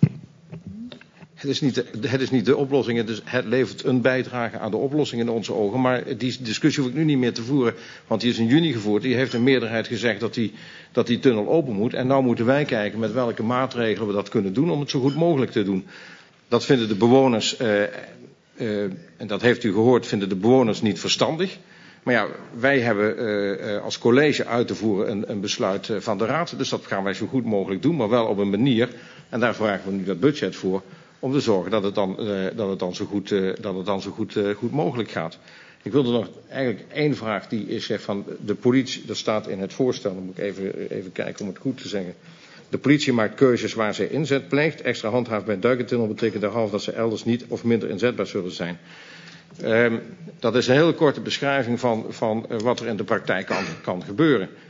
Speaker 19: Het is, niet de, het is niet de oplossing, het, is, het levert een bijdrage aan de oplossing in onze ogen. Maar die discussie hoef ik nu niet meer te voeren, want die is in juni gevoerd. Die heeft een meerderheid gezegd dat die, dat die tunnel open moet. En nou moeten wij kijken met welke maatregelen we dat kunnen doen om het zo goed mogelijk te doen. Dat vinden de bewoners, uh, uh, en dat heeft u gehoord, vinden de bewoners niet verstandig. Maar ja, wij hebben uh, uh, als college uit te voeren een, een besluit uh, van de raad. Dus dat gaan wij zo goed mogelijk doen, maar wel op een manier, en daar vragen we nu dat budget voor, om te zorgen dat het dan, uh, dat het dan zo, goed, uh, dat het dan zo goed, uh, goed mogelijk gaat. Ik wilde nog eigenlijk één vraag, die is uh, van de politie, dat staat in het voorstel, dan moet ik even, even kijken om het goed te zeggen. De politie maakt keuzes waar zij inzet pleegt. Extra handhaaf bij Duikentunnel betekent derhalve dat ze elders niet of minder inzetbaar zullen zijn. Um, dat is een hele korte beschrijving van, van uh, wat er in de praktijk kan, kan gebeuren.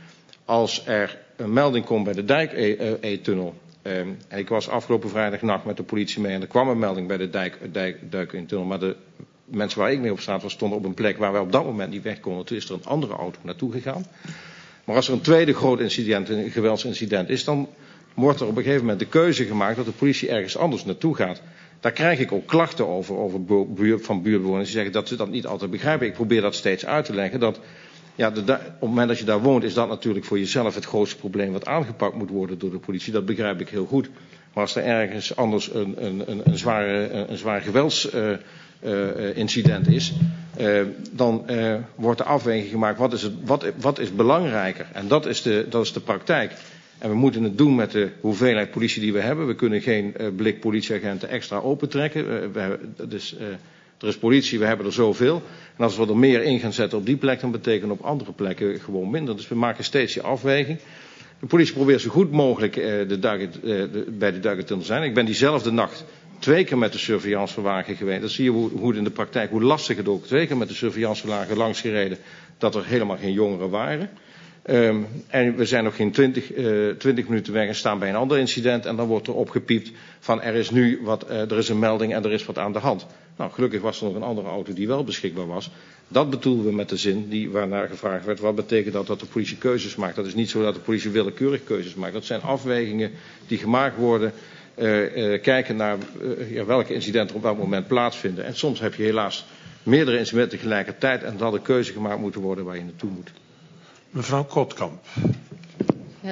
Speaker 19: als er een melding komt bij de Dijk-E-tunnel. Uh, en ik was afgelopen vrijdagnacht met de politie mee en er kwam een melding bij de Dijk, Dijk, Duik-E-tunnel. Maar de mensen waar ik mee op straat was stonden op een plek waar wij op dat moment niet weg konden. Toen is er een andere auto naartoe gegaan. Maar als er een tweede groot incident, een geweldsincident is, dan wordt er op een gegeven moment de keuze gemaakt dat de politie ergens anders naartoe gaat. Daar krijg ik ook klachten over, over buur, van buurtbewoners die zeggen dat ze dat niet altijd begrijpen. Ik probeer dat steeds uit te leggen. Dat, ja, de, op het moment dat je daar woont is dat natuurlijk voor jezelf het grootste probleem wat aangepakt moet worden door de politie. Dat begrijp ik heel goed. Maar als er ergens anders een, een, een, een, zware, een, een zwaar geweldsincident uh, uh, is, uh, dan uh, wordt de afweging gemaakt wat is, het, wat, wat is belangrijker. En dat is, de, dat is de praktijk. En we moeten het doen met de hoeveelheid politie die we hebben. We kunnen geen uh, blik politieagenten extra opentrekken. Uh, we hebben, dus, uh, er is politie, we hebben er zoveel. En als we er meer in gaan zetten op die plek, dan betekent op andere plekken gewoon minder. Dus we maken steeds die afweging. De politie probeert zo goed mogelijk uh, de duiken, uh, de, bij de Duikentunnel te zijn. Ik ben diezelfde nacht twee keer met de surveillancewagen geweest. Dan zie je hoe, hoe het in de praktijk, hoe lastig het ook. Twee keer met de surveillancewagen langs gereden dat er helemaal geen jongeren waren. Um, en we zijn nog geen twintig, uh, twintig minuten weg en staan bij een ander incident. En dan wordt er opgepiept van er is nu wat, uh, er is een melding en er is wat aan de hand. Nou, gelukkig was er nog een andere auto die wel beschikbaar was. Dat bedoelden we met de zin die, waarnaar gevraagd werd. Wat betekent dat dat de politie keuzes maakt? Dat is niet zo dat de politie willekeurig keuzes maakt. Dat zijn afwegingen die gemaakt worden. Uh, uh, kijken naar uh, ja, welke incidenten op welk moment plaatsvinden. En soms heb je helaas meerdere incidenten tegelijkertijd. En dan de keuze gemaakt moeten worden waar je naartoe moet.
Speaker 3: Mevrouw Kotkamp.
Speaker 8: Ja,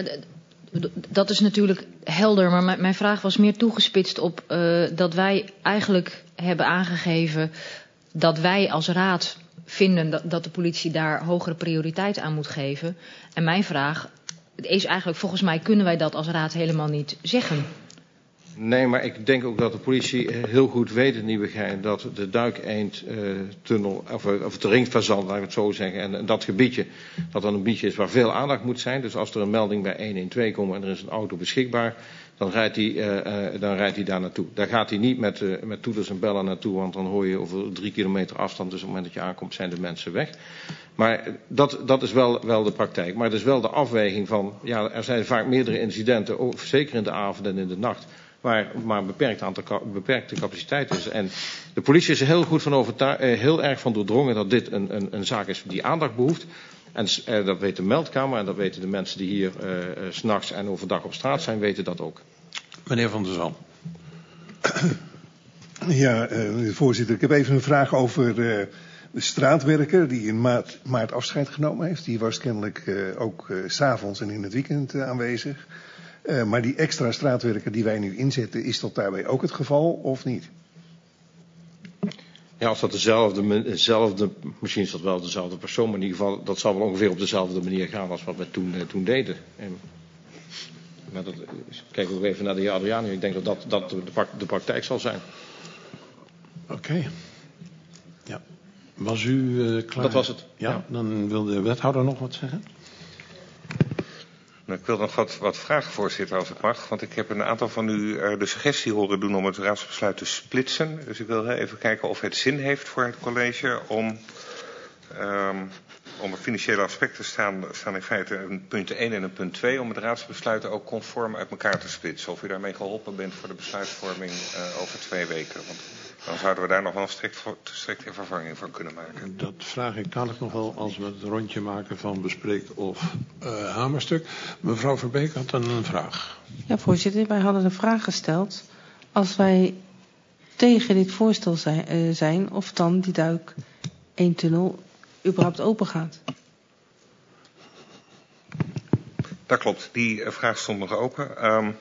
Speaker 8: dat is natuurlijk helder, maar mijn vraag was meer toegespitst op uh, dat wij eigenlijk hebben aangegeven dat wij als raad vinden dat, dat de politie daar hogere prioriteit aan moet geven. En mijn vraag is eigenlijk, volgens mij kunnen wij dat als raad helemaal niet zeggen.
Speaker 19: Nee, maar ik denk ook dat de politie heel goed weet in Nieuwegein dat de Duik-Eend-tunnel, uh, of, of de ringfazant, laat ik het zo zeggen, en, en dat gebiedje, dat dan een gebiedje is waar veel aandacht moet zijn. Dus als er een melding bij honderdtwaalf komt en er is een auto beschikbaar, dan rijdt hij uh, uh, dan rijdt hij daar naartoe. Daar gaat hij niet met, uh, met toeters en bellen naartoe, want dan hoor je over drie kilometer afstand, dus op het moment dat je aankomt zijn de mensen weg. Maar dat, dat is wel, wel de praktijk. Maar het is wel de afweging van, ja, er zijn vaak meerdere incidenten, ook, zeker in de avond en in de nacht, waar maar een beperkt aantal, beperkte capaciteit is. En de politie is er heel goed van overtuigd, heel erg van doordrongen dat dit een, een, een zaak is die aandacht behoeft. En uh, dat weet de meldkamer en dat weten de mensen die hier uh, uh, 's nachts en overdag op straat zijn, weten dat ook.
Speaker 3: Meneer Van der Zalm.
Speaker 6: Ja, uh, voorzitter, ik heb even een vraag over uh, de straatwerker die in maart, maart afscheid genomen heeft. Die was kennelijk uh, ook uh, 's avonds en in het weekend uh, aanwezig. Uh, maar die extra straatwerker die wij nu inzetten, is dat daarbij ook het geval of niet?
Speaker 19: Ja, als dat dezelfde, dezelfde, misschien is dat wel dezelfde persoon, maar in ieder geval, dat zal wel ongeveer op dezelfde manier gaan als wat we toen, uh, toen deden. En, maar dat, kijk ook even naar de heer Adriani, ik denk dat dat, dat de, de praktijk zal zijn.
Speaker 3: Oké. Okay. Ja. Was u uh, klaar?
Speaker 19: Dat was het.
Speaker 3: Ja, ja, dan wil de wethouder nog wat zeggen.
Speaker 17: Nou, ik wil nog wat, wat vragen, voorzitter, als het mag. Want ik heb een aantal van u uh, de suggestie horen doen om het raadsbesluit te splitsen. Dus ik wil even kijken of het zin heeft voor het college om... Um, onder financiële aspecten staan, staan in feite een punt één en een punt twee... om het raadsbesluiten ook conform uit elkaar te splitsen. Of u daarmee geholpen bent voor de besluitvorming uh, over twee weken. Want dan zouden we daar nog wel een strikt, strikte vervanging van kunnen maken.
Speaker 3: Dat vraag ik dadelijk nog wel als we het rondje maken van bespreekt of uh, hamerstuk. Mevrouw Verbeek had dan een vraag.
Speaker 12: Ja, voorzitter, wij hadden een vraag gesteld. Als wij tegen dit voorstel zijn, uh, zijn of dan die duik één tunnel überhaupt open gaat.
Speaker 17: Dat klopt, die uh, vraag stond nog open. Um,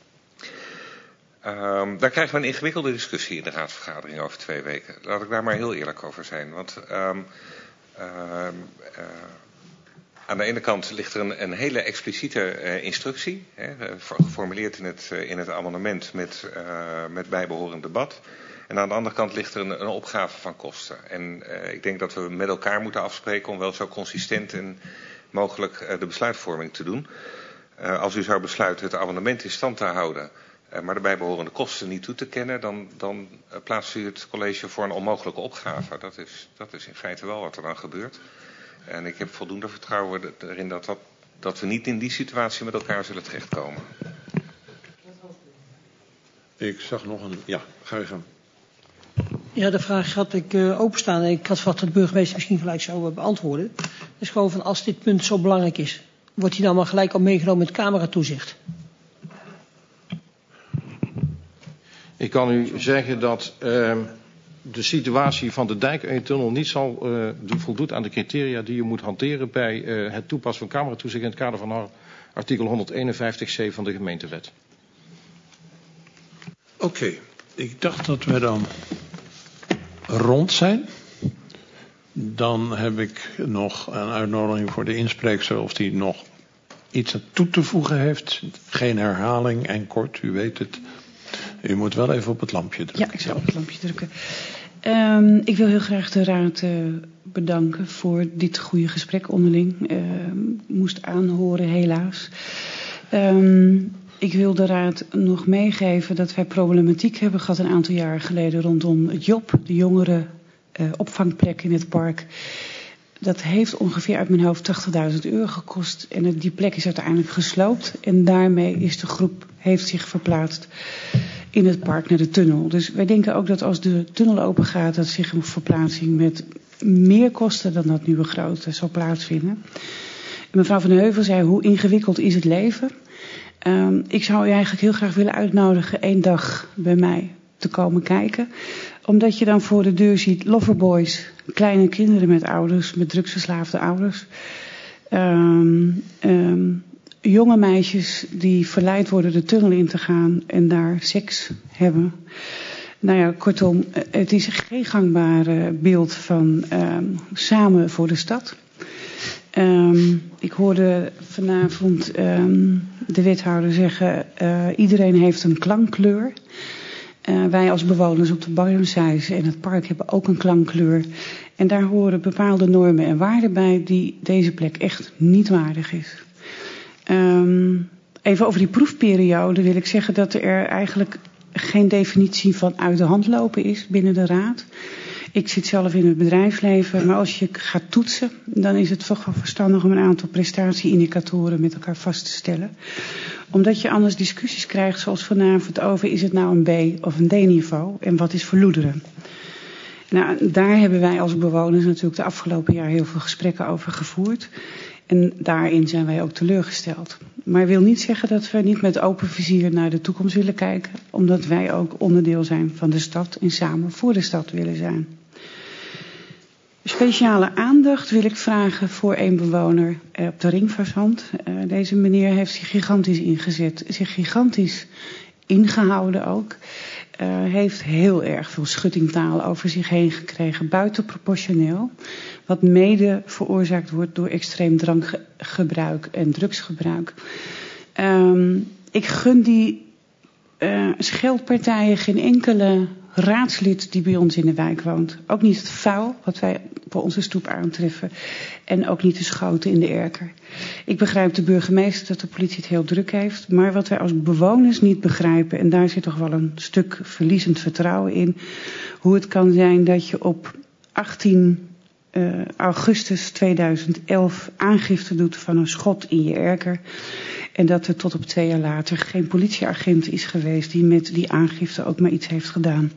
Speaker 17: Um, daar krijgen we een ingewikkelde discussie in de raadsvergadering over twee weken. Laat ik daar maar heel eerlijk over zijn. Want um, uh, uh, aan de ene kant ligt er een, een hele expliciete uh, instructie, hè, geformuleerd in het, uh, in het amendement met, uh, met bijbehorend debat. En aan de andere kant ligt er een, een opgave van kosten. En uh, ik denk dat we met elkaar moeten afspreken om wel zo consistent en mogelijk uh, de besluitvorming te doen. Uh, als u zou besluiten het amendement in stand te houden, Uh, maar de bijbehorende kosten niet toe te kennen, dan, dan uh, plaatst u het college voor een onmogelijke opgave. Dat is, dat is in feite wel wat er dan gebeurt. En ik heb voldoende vertrouwen erin dat dat dat we niet in die situatie met elkaar zullen terechtkomen.
Speaker 3: Ik zag nog een... Ja, ga je gang.
Speaker 14: Ja, de vraag had ik uh, openstaan en ik had verwacht dat de burgemeester misschien gelijk zou uh, beantwoorden. Dus gewoon van als dit punt zo belangrijk is, wordt hij dan maar gelijk al meegenomen met cameratoezicht?
Speaker 19: Ik kan u zeggen dat uh, de situatie van de Dijk één tunnel niet zal uh, voldoet aan de criteria die je moet hanteren bij uh, het toepassen van cameratoezicht in het kader van artikel honderdeenenvijftig c van de gemeentewet.
Speaker 3: Oké, okay. Ik dacht dat we dan rond zijn. Dan heb ik nog een uitnodiging voor de inspreekster of die nog iets aan toe te voegen heeft. Geen herhaling en kort, u weet het. U moet wel even op het lampje drukken.
Speaker 4: Ja, ik zal op het lampje drukken. Um, ik wil heel graag de raad uh, bedanken voor dit goede gesprek onderling. Uh, moest aanhoren helaas. Um, ik wil de raad nog meegeven dat wij problematiek hebben gehad een aantal jaar geleden rondom het Job, de jongeren uh, opvangplek in het park. Dat heeft ongeveer uit mijn hoofd tachtigduizend euro gekost en die plek is uiteindelijk gesloopt en daarmee is de groep heeft zich verplaatst in het park naar de tunnel. Dus wij denken ook dat als de tunnel open gaat, dat zich een verplaatsing met meer kosten dan dat nu begroot zal plaatsvinden. En mevrouw Van Heuvel zei, hoe ingewikkeld is het leven? Um, ik zou u eigenlijk heel graag willen uitnodigen één dag bij mij te komen kijken. Omdat je dan voor de deur ziet loverboys, kleine kinderen met ouders, met drugsverslaafde ouders. Um, um, jonge meisjes die verleid worden de tunnel in te gaan en daar seks hebben. Nou ja, kortom, het is geen gangbaar beeld van um, samen voor de stad. Um, ik hoorde vanavond um, de wethouder zeggen, uh, iedereen heeft een klankkleur. Uh, wij als bewoners op de Barumshuizen en het park hebben ook een klankkleur. En daar horen bepaalde normen en waarden bij die deze plek echt niet waardig is. Um, even over die proefperiode wil ik zeggen dat er eigenlijk geen definitie van uit de hand lopen is binnen de raad. Ik zit zelf in het bedrijfsleven, maar als je gaat toetsen, dan is het toch wel verstandig om een aantal prestatieindicatoren met elkaar vast te stellen. Omdat je anders discussies krijgt zoals vanavond over is het nou een B of een D-niveau en wat is verloederen. Nou, daar hebben wij als bewoners natuurlijk de afgelopen jaar heel veel gesprekken over gevoerd. En daarin zijn wij ook teleurgesteld. Maar wil niet zeggen dat we niet met open vizier naar de toekomst willen kijken. Omdat wij ook onderdeel zijn van de stad en samen voor de stad willen zijn. Speciale aandacht wil ik vragen voor één bewoner op de Ringvaartzand. Uh, deze meneer heeft zich gigantisch ingezet. Zich gigantisch ingehouden ook. Uh, heeft heel erg veel schuttingtaal over zich heen gekregen. Buitenproportioneel. Wat mede veroorzaakt wordt door extreem drankgebruik en drugsgebruik. Um, ik gun die uh, scheldpartijen geen enkele raadslid die bij ons in de wijk woont. Ook niet het vuil wat wij voor onze stoep aantreffen. En ook niet de schoten in de erker. Ik begrijp de burgemeester dat de politie het heel druk heeft. Maar wat wij als bewoners niet begrijpen, en daar zit toch wel een stuk verliezend vertrouwen in. Hoe het kan zijn dat je op achttien uh, augustus tweeduizend elf aangifte doet van een schot in je erker. En dat er tot op twee jaar later geen politieagent is geweest die met die aangifte ook maar iets heeft gedaan.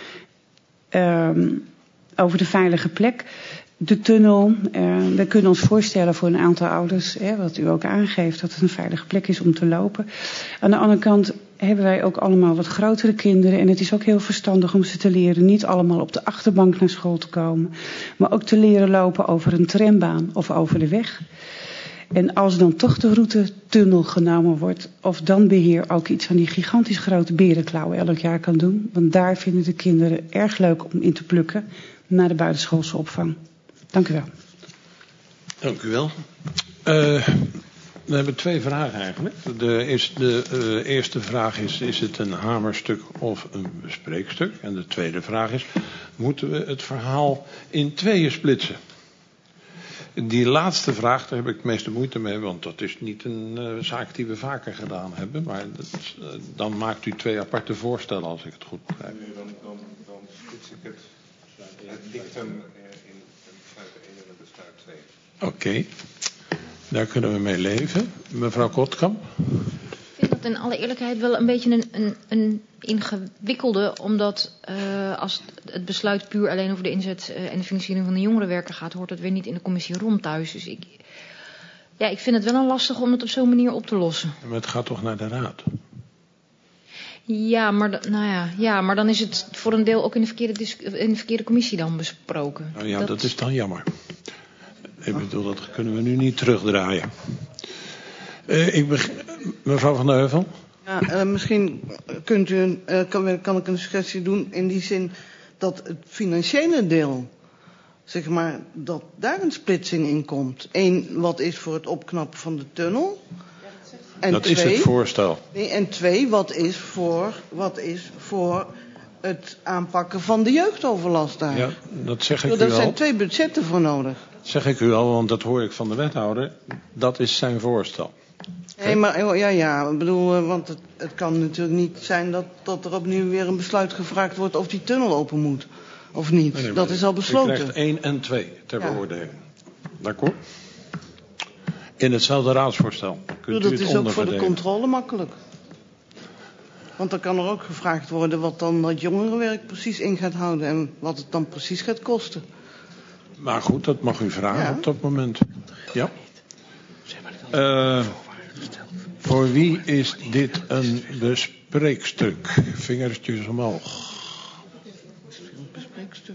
Speaker 4: Um, over de veilige plek. De tunnel, uh, we kunnen ons voorstellen voor een aantal ouders, hè, wat u ook aangeeft, dat het een veilige plek is om te lopen. Aan de andere kant hebben wij ook allemaal wat grotere kinderen en het is ook heel verstandig om ze te leren niet allemaal op de achterbank naar school te komen, maar ook te leren lopen over een trambaan of over de weg. En als dan toch de route tunnel genomen wordt, of dan beheer ook iets van die gigantisch grote berenklauwen elk jaar kan doen. Want daar vinden de kinderen erg leuk om in te plukken naar de buitenschoolse opvang. Dank u wel.
Speaker 3: Dank u wel. Uh, we hebben twee vragen eigenlijk. De, eerste, de uh, eerste vraag is, is het een hamerstuk of een bespreekstuk? En de tweede vraag is, moeten we het verhaal in tweeën splitsen? Die laatste vraag, daar heb ik het meeste moeite mee, want dat is niet een uh, zaak die we vaker gedaan hebben. Maar dat, uh, dan maakt u twee aparte voorstellen, als ik het goed begrijp.
Speaker 17: Nee, dan, dan, dan splits ik het, het dictum in het besluit één en het besluit twee.
Speaker 3: Oké. Daar kunnen we mee leven. Mevrouw Kortkamp.
Speaker 8: Ik vind dat in alle eerlijkheid wel een beetje een, een, een ingewikkelde, omdat uh, als het besluit puur alleen over de inzet uh, en de financiering van de jongerenwerker gaat, hoort het weer niet in de commissie rond thuis. Dus ik, ja, ik vind het wel een lastig om het op zo'n manier op te lossen.
Speaker 3: Maar het gaat toch naar de raad?
Speaker 8: Ja, maar, nou ja, ja, maar dan is het voor een deel ook in de verkeerde, in de verkeerde commissie dan besproken.
Speaker 3: Nou ja, dat... dat is dan jammer. Ik
Speaker 8: Oh.
Speaker 3: bedoel, dat kunnen we nu niet terugdraaien. Uh, ik beg... Mevrouw van der Heuvel?
Speaker 9: Ja, uh, misschien kunt u een, uh, kan, kan ik een suggestie doen in die zin dat het financiële deel, zeg maar, dat daar een splitsing in komt. Eén, wat is voor het opknappen van de tunnel? En
Speaker 3: dat
Speaker 9: twee,
Speaker 3: is het voorstel.
Speaker 9: Nee, en twee, wat is, voor, wat is voor het aanpakken van de jeugdoverlast daar?
Speaker 3: Ja, dat zeg ik
Speaker 9: Daar
Speaker 3: u al.
Speaker 9: zijn al. twee budgetten voor nodig.
Speaker 3: Dat zeg ik u al, want dat hoor ik van de wethouder. Dat is zijn voorstel.
Speaker 9: Nee, maar ja, ja, ik bedoel, want het, het kan natuurlijk niet zijn dat, dat er opnieuw weer een besluit gevraagd wordt of die tunnel open moet. Of niet.
Speaker 3: Nee, nee,
Speaker 9: dat is al besloten.
Speaker 3: U krijgt één en twee ter
Speaker 9: Ja.
Speaker 3: beoordeling. D'accord? In hetzelfde raadsvoorstel. Kunt
Speaker 9: dat
Speaker 3: u het
Speaker 9: is ook voor de
Speaker 3: onderverdelen.
Speaker 9: controle makkelijk. Want dan kan er ook gevraagd worden wat dan dat jongerenwerk precies in gaat houden. En wat het dan precies gaat kosten.
Speaker 3: Maar goed, dat mag u vragen
Speaker 9: Ja.
Speaker 3: op dat moment. Ja. Uh, voor wie is dit een bespreekstuk? Vingertjes omhoog.
Speaker 9: Bespreekstuk.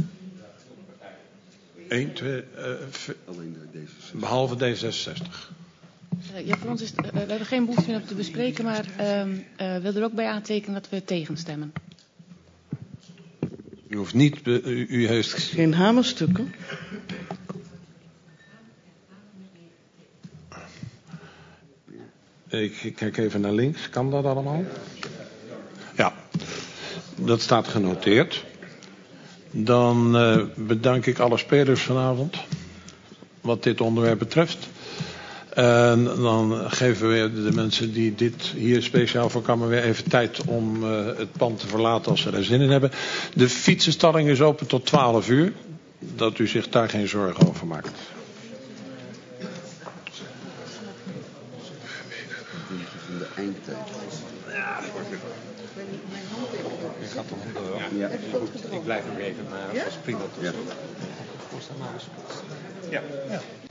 Speaker 3: Eén, twee, uh, v- behalve D zesenzestig.
Speaker 11: Uh, ja, voor ons is, uh, we hebben geen behoefte meer op te bespreken, maar uh, uh, wil er ook bij aantekenen dat we tegenstemmen.
Speaker 3: U hoeft niet, be- u, u heeft...
Speaker 9: Geen hamerstukken.
Speaker 3: Ik kijk even naar links. Kan dat allemaal? Ja, dat staat genoteerd. Dan uh, bedank ik alle spelers vanavond. Wat dit onderwerp betreft. En dan geven we de mensen die dit hier speciaal voor Kamer weer even tijd om uh, het pand te verlaten als ze er zin in hebben. De fietsenstalling is open tot twaalf uur. Dat u zich daar geen zorgen over maakt.
Speaker 1: De eindtijd.
Speaker 10: Ja, ik had toch een ja. Ik blijf nog even, maar dat was prima.
Speaker 1: Ja.
Speaker 10: Ja. Ja.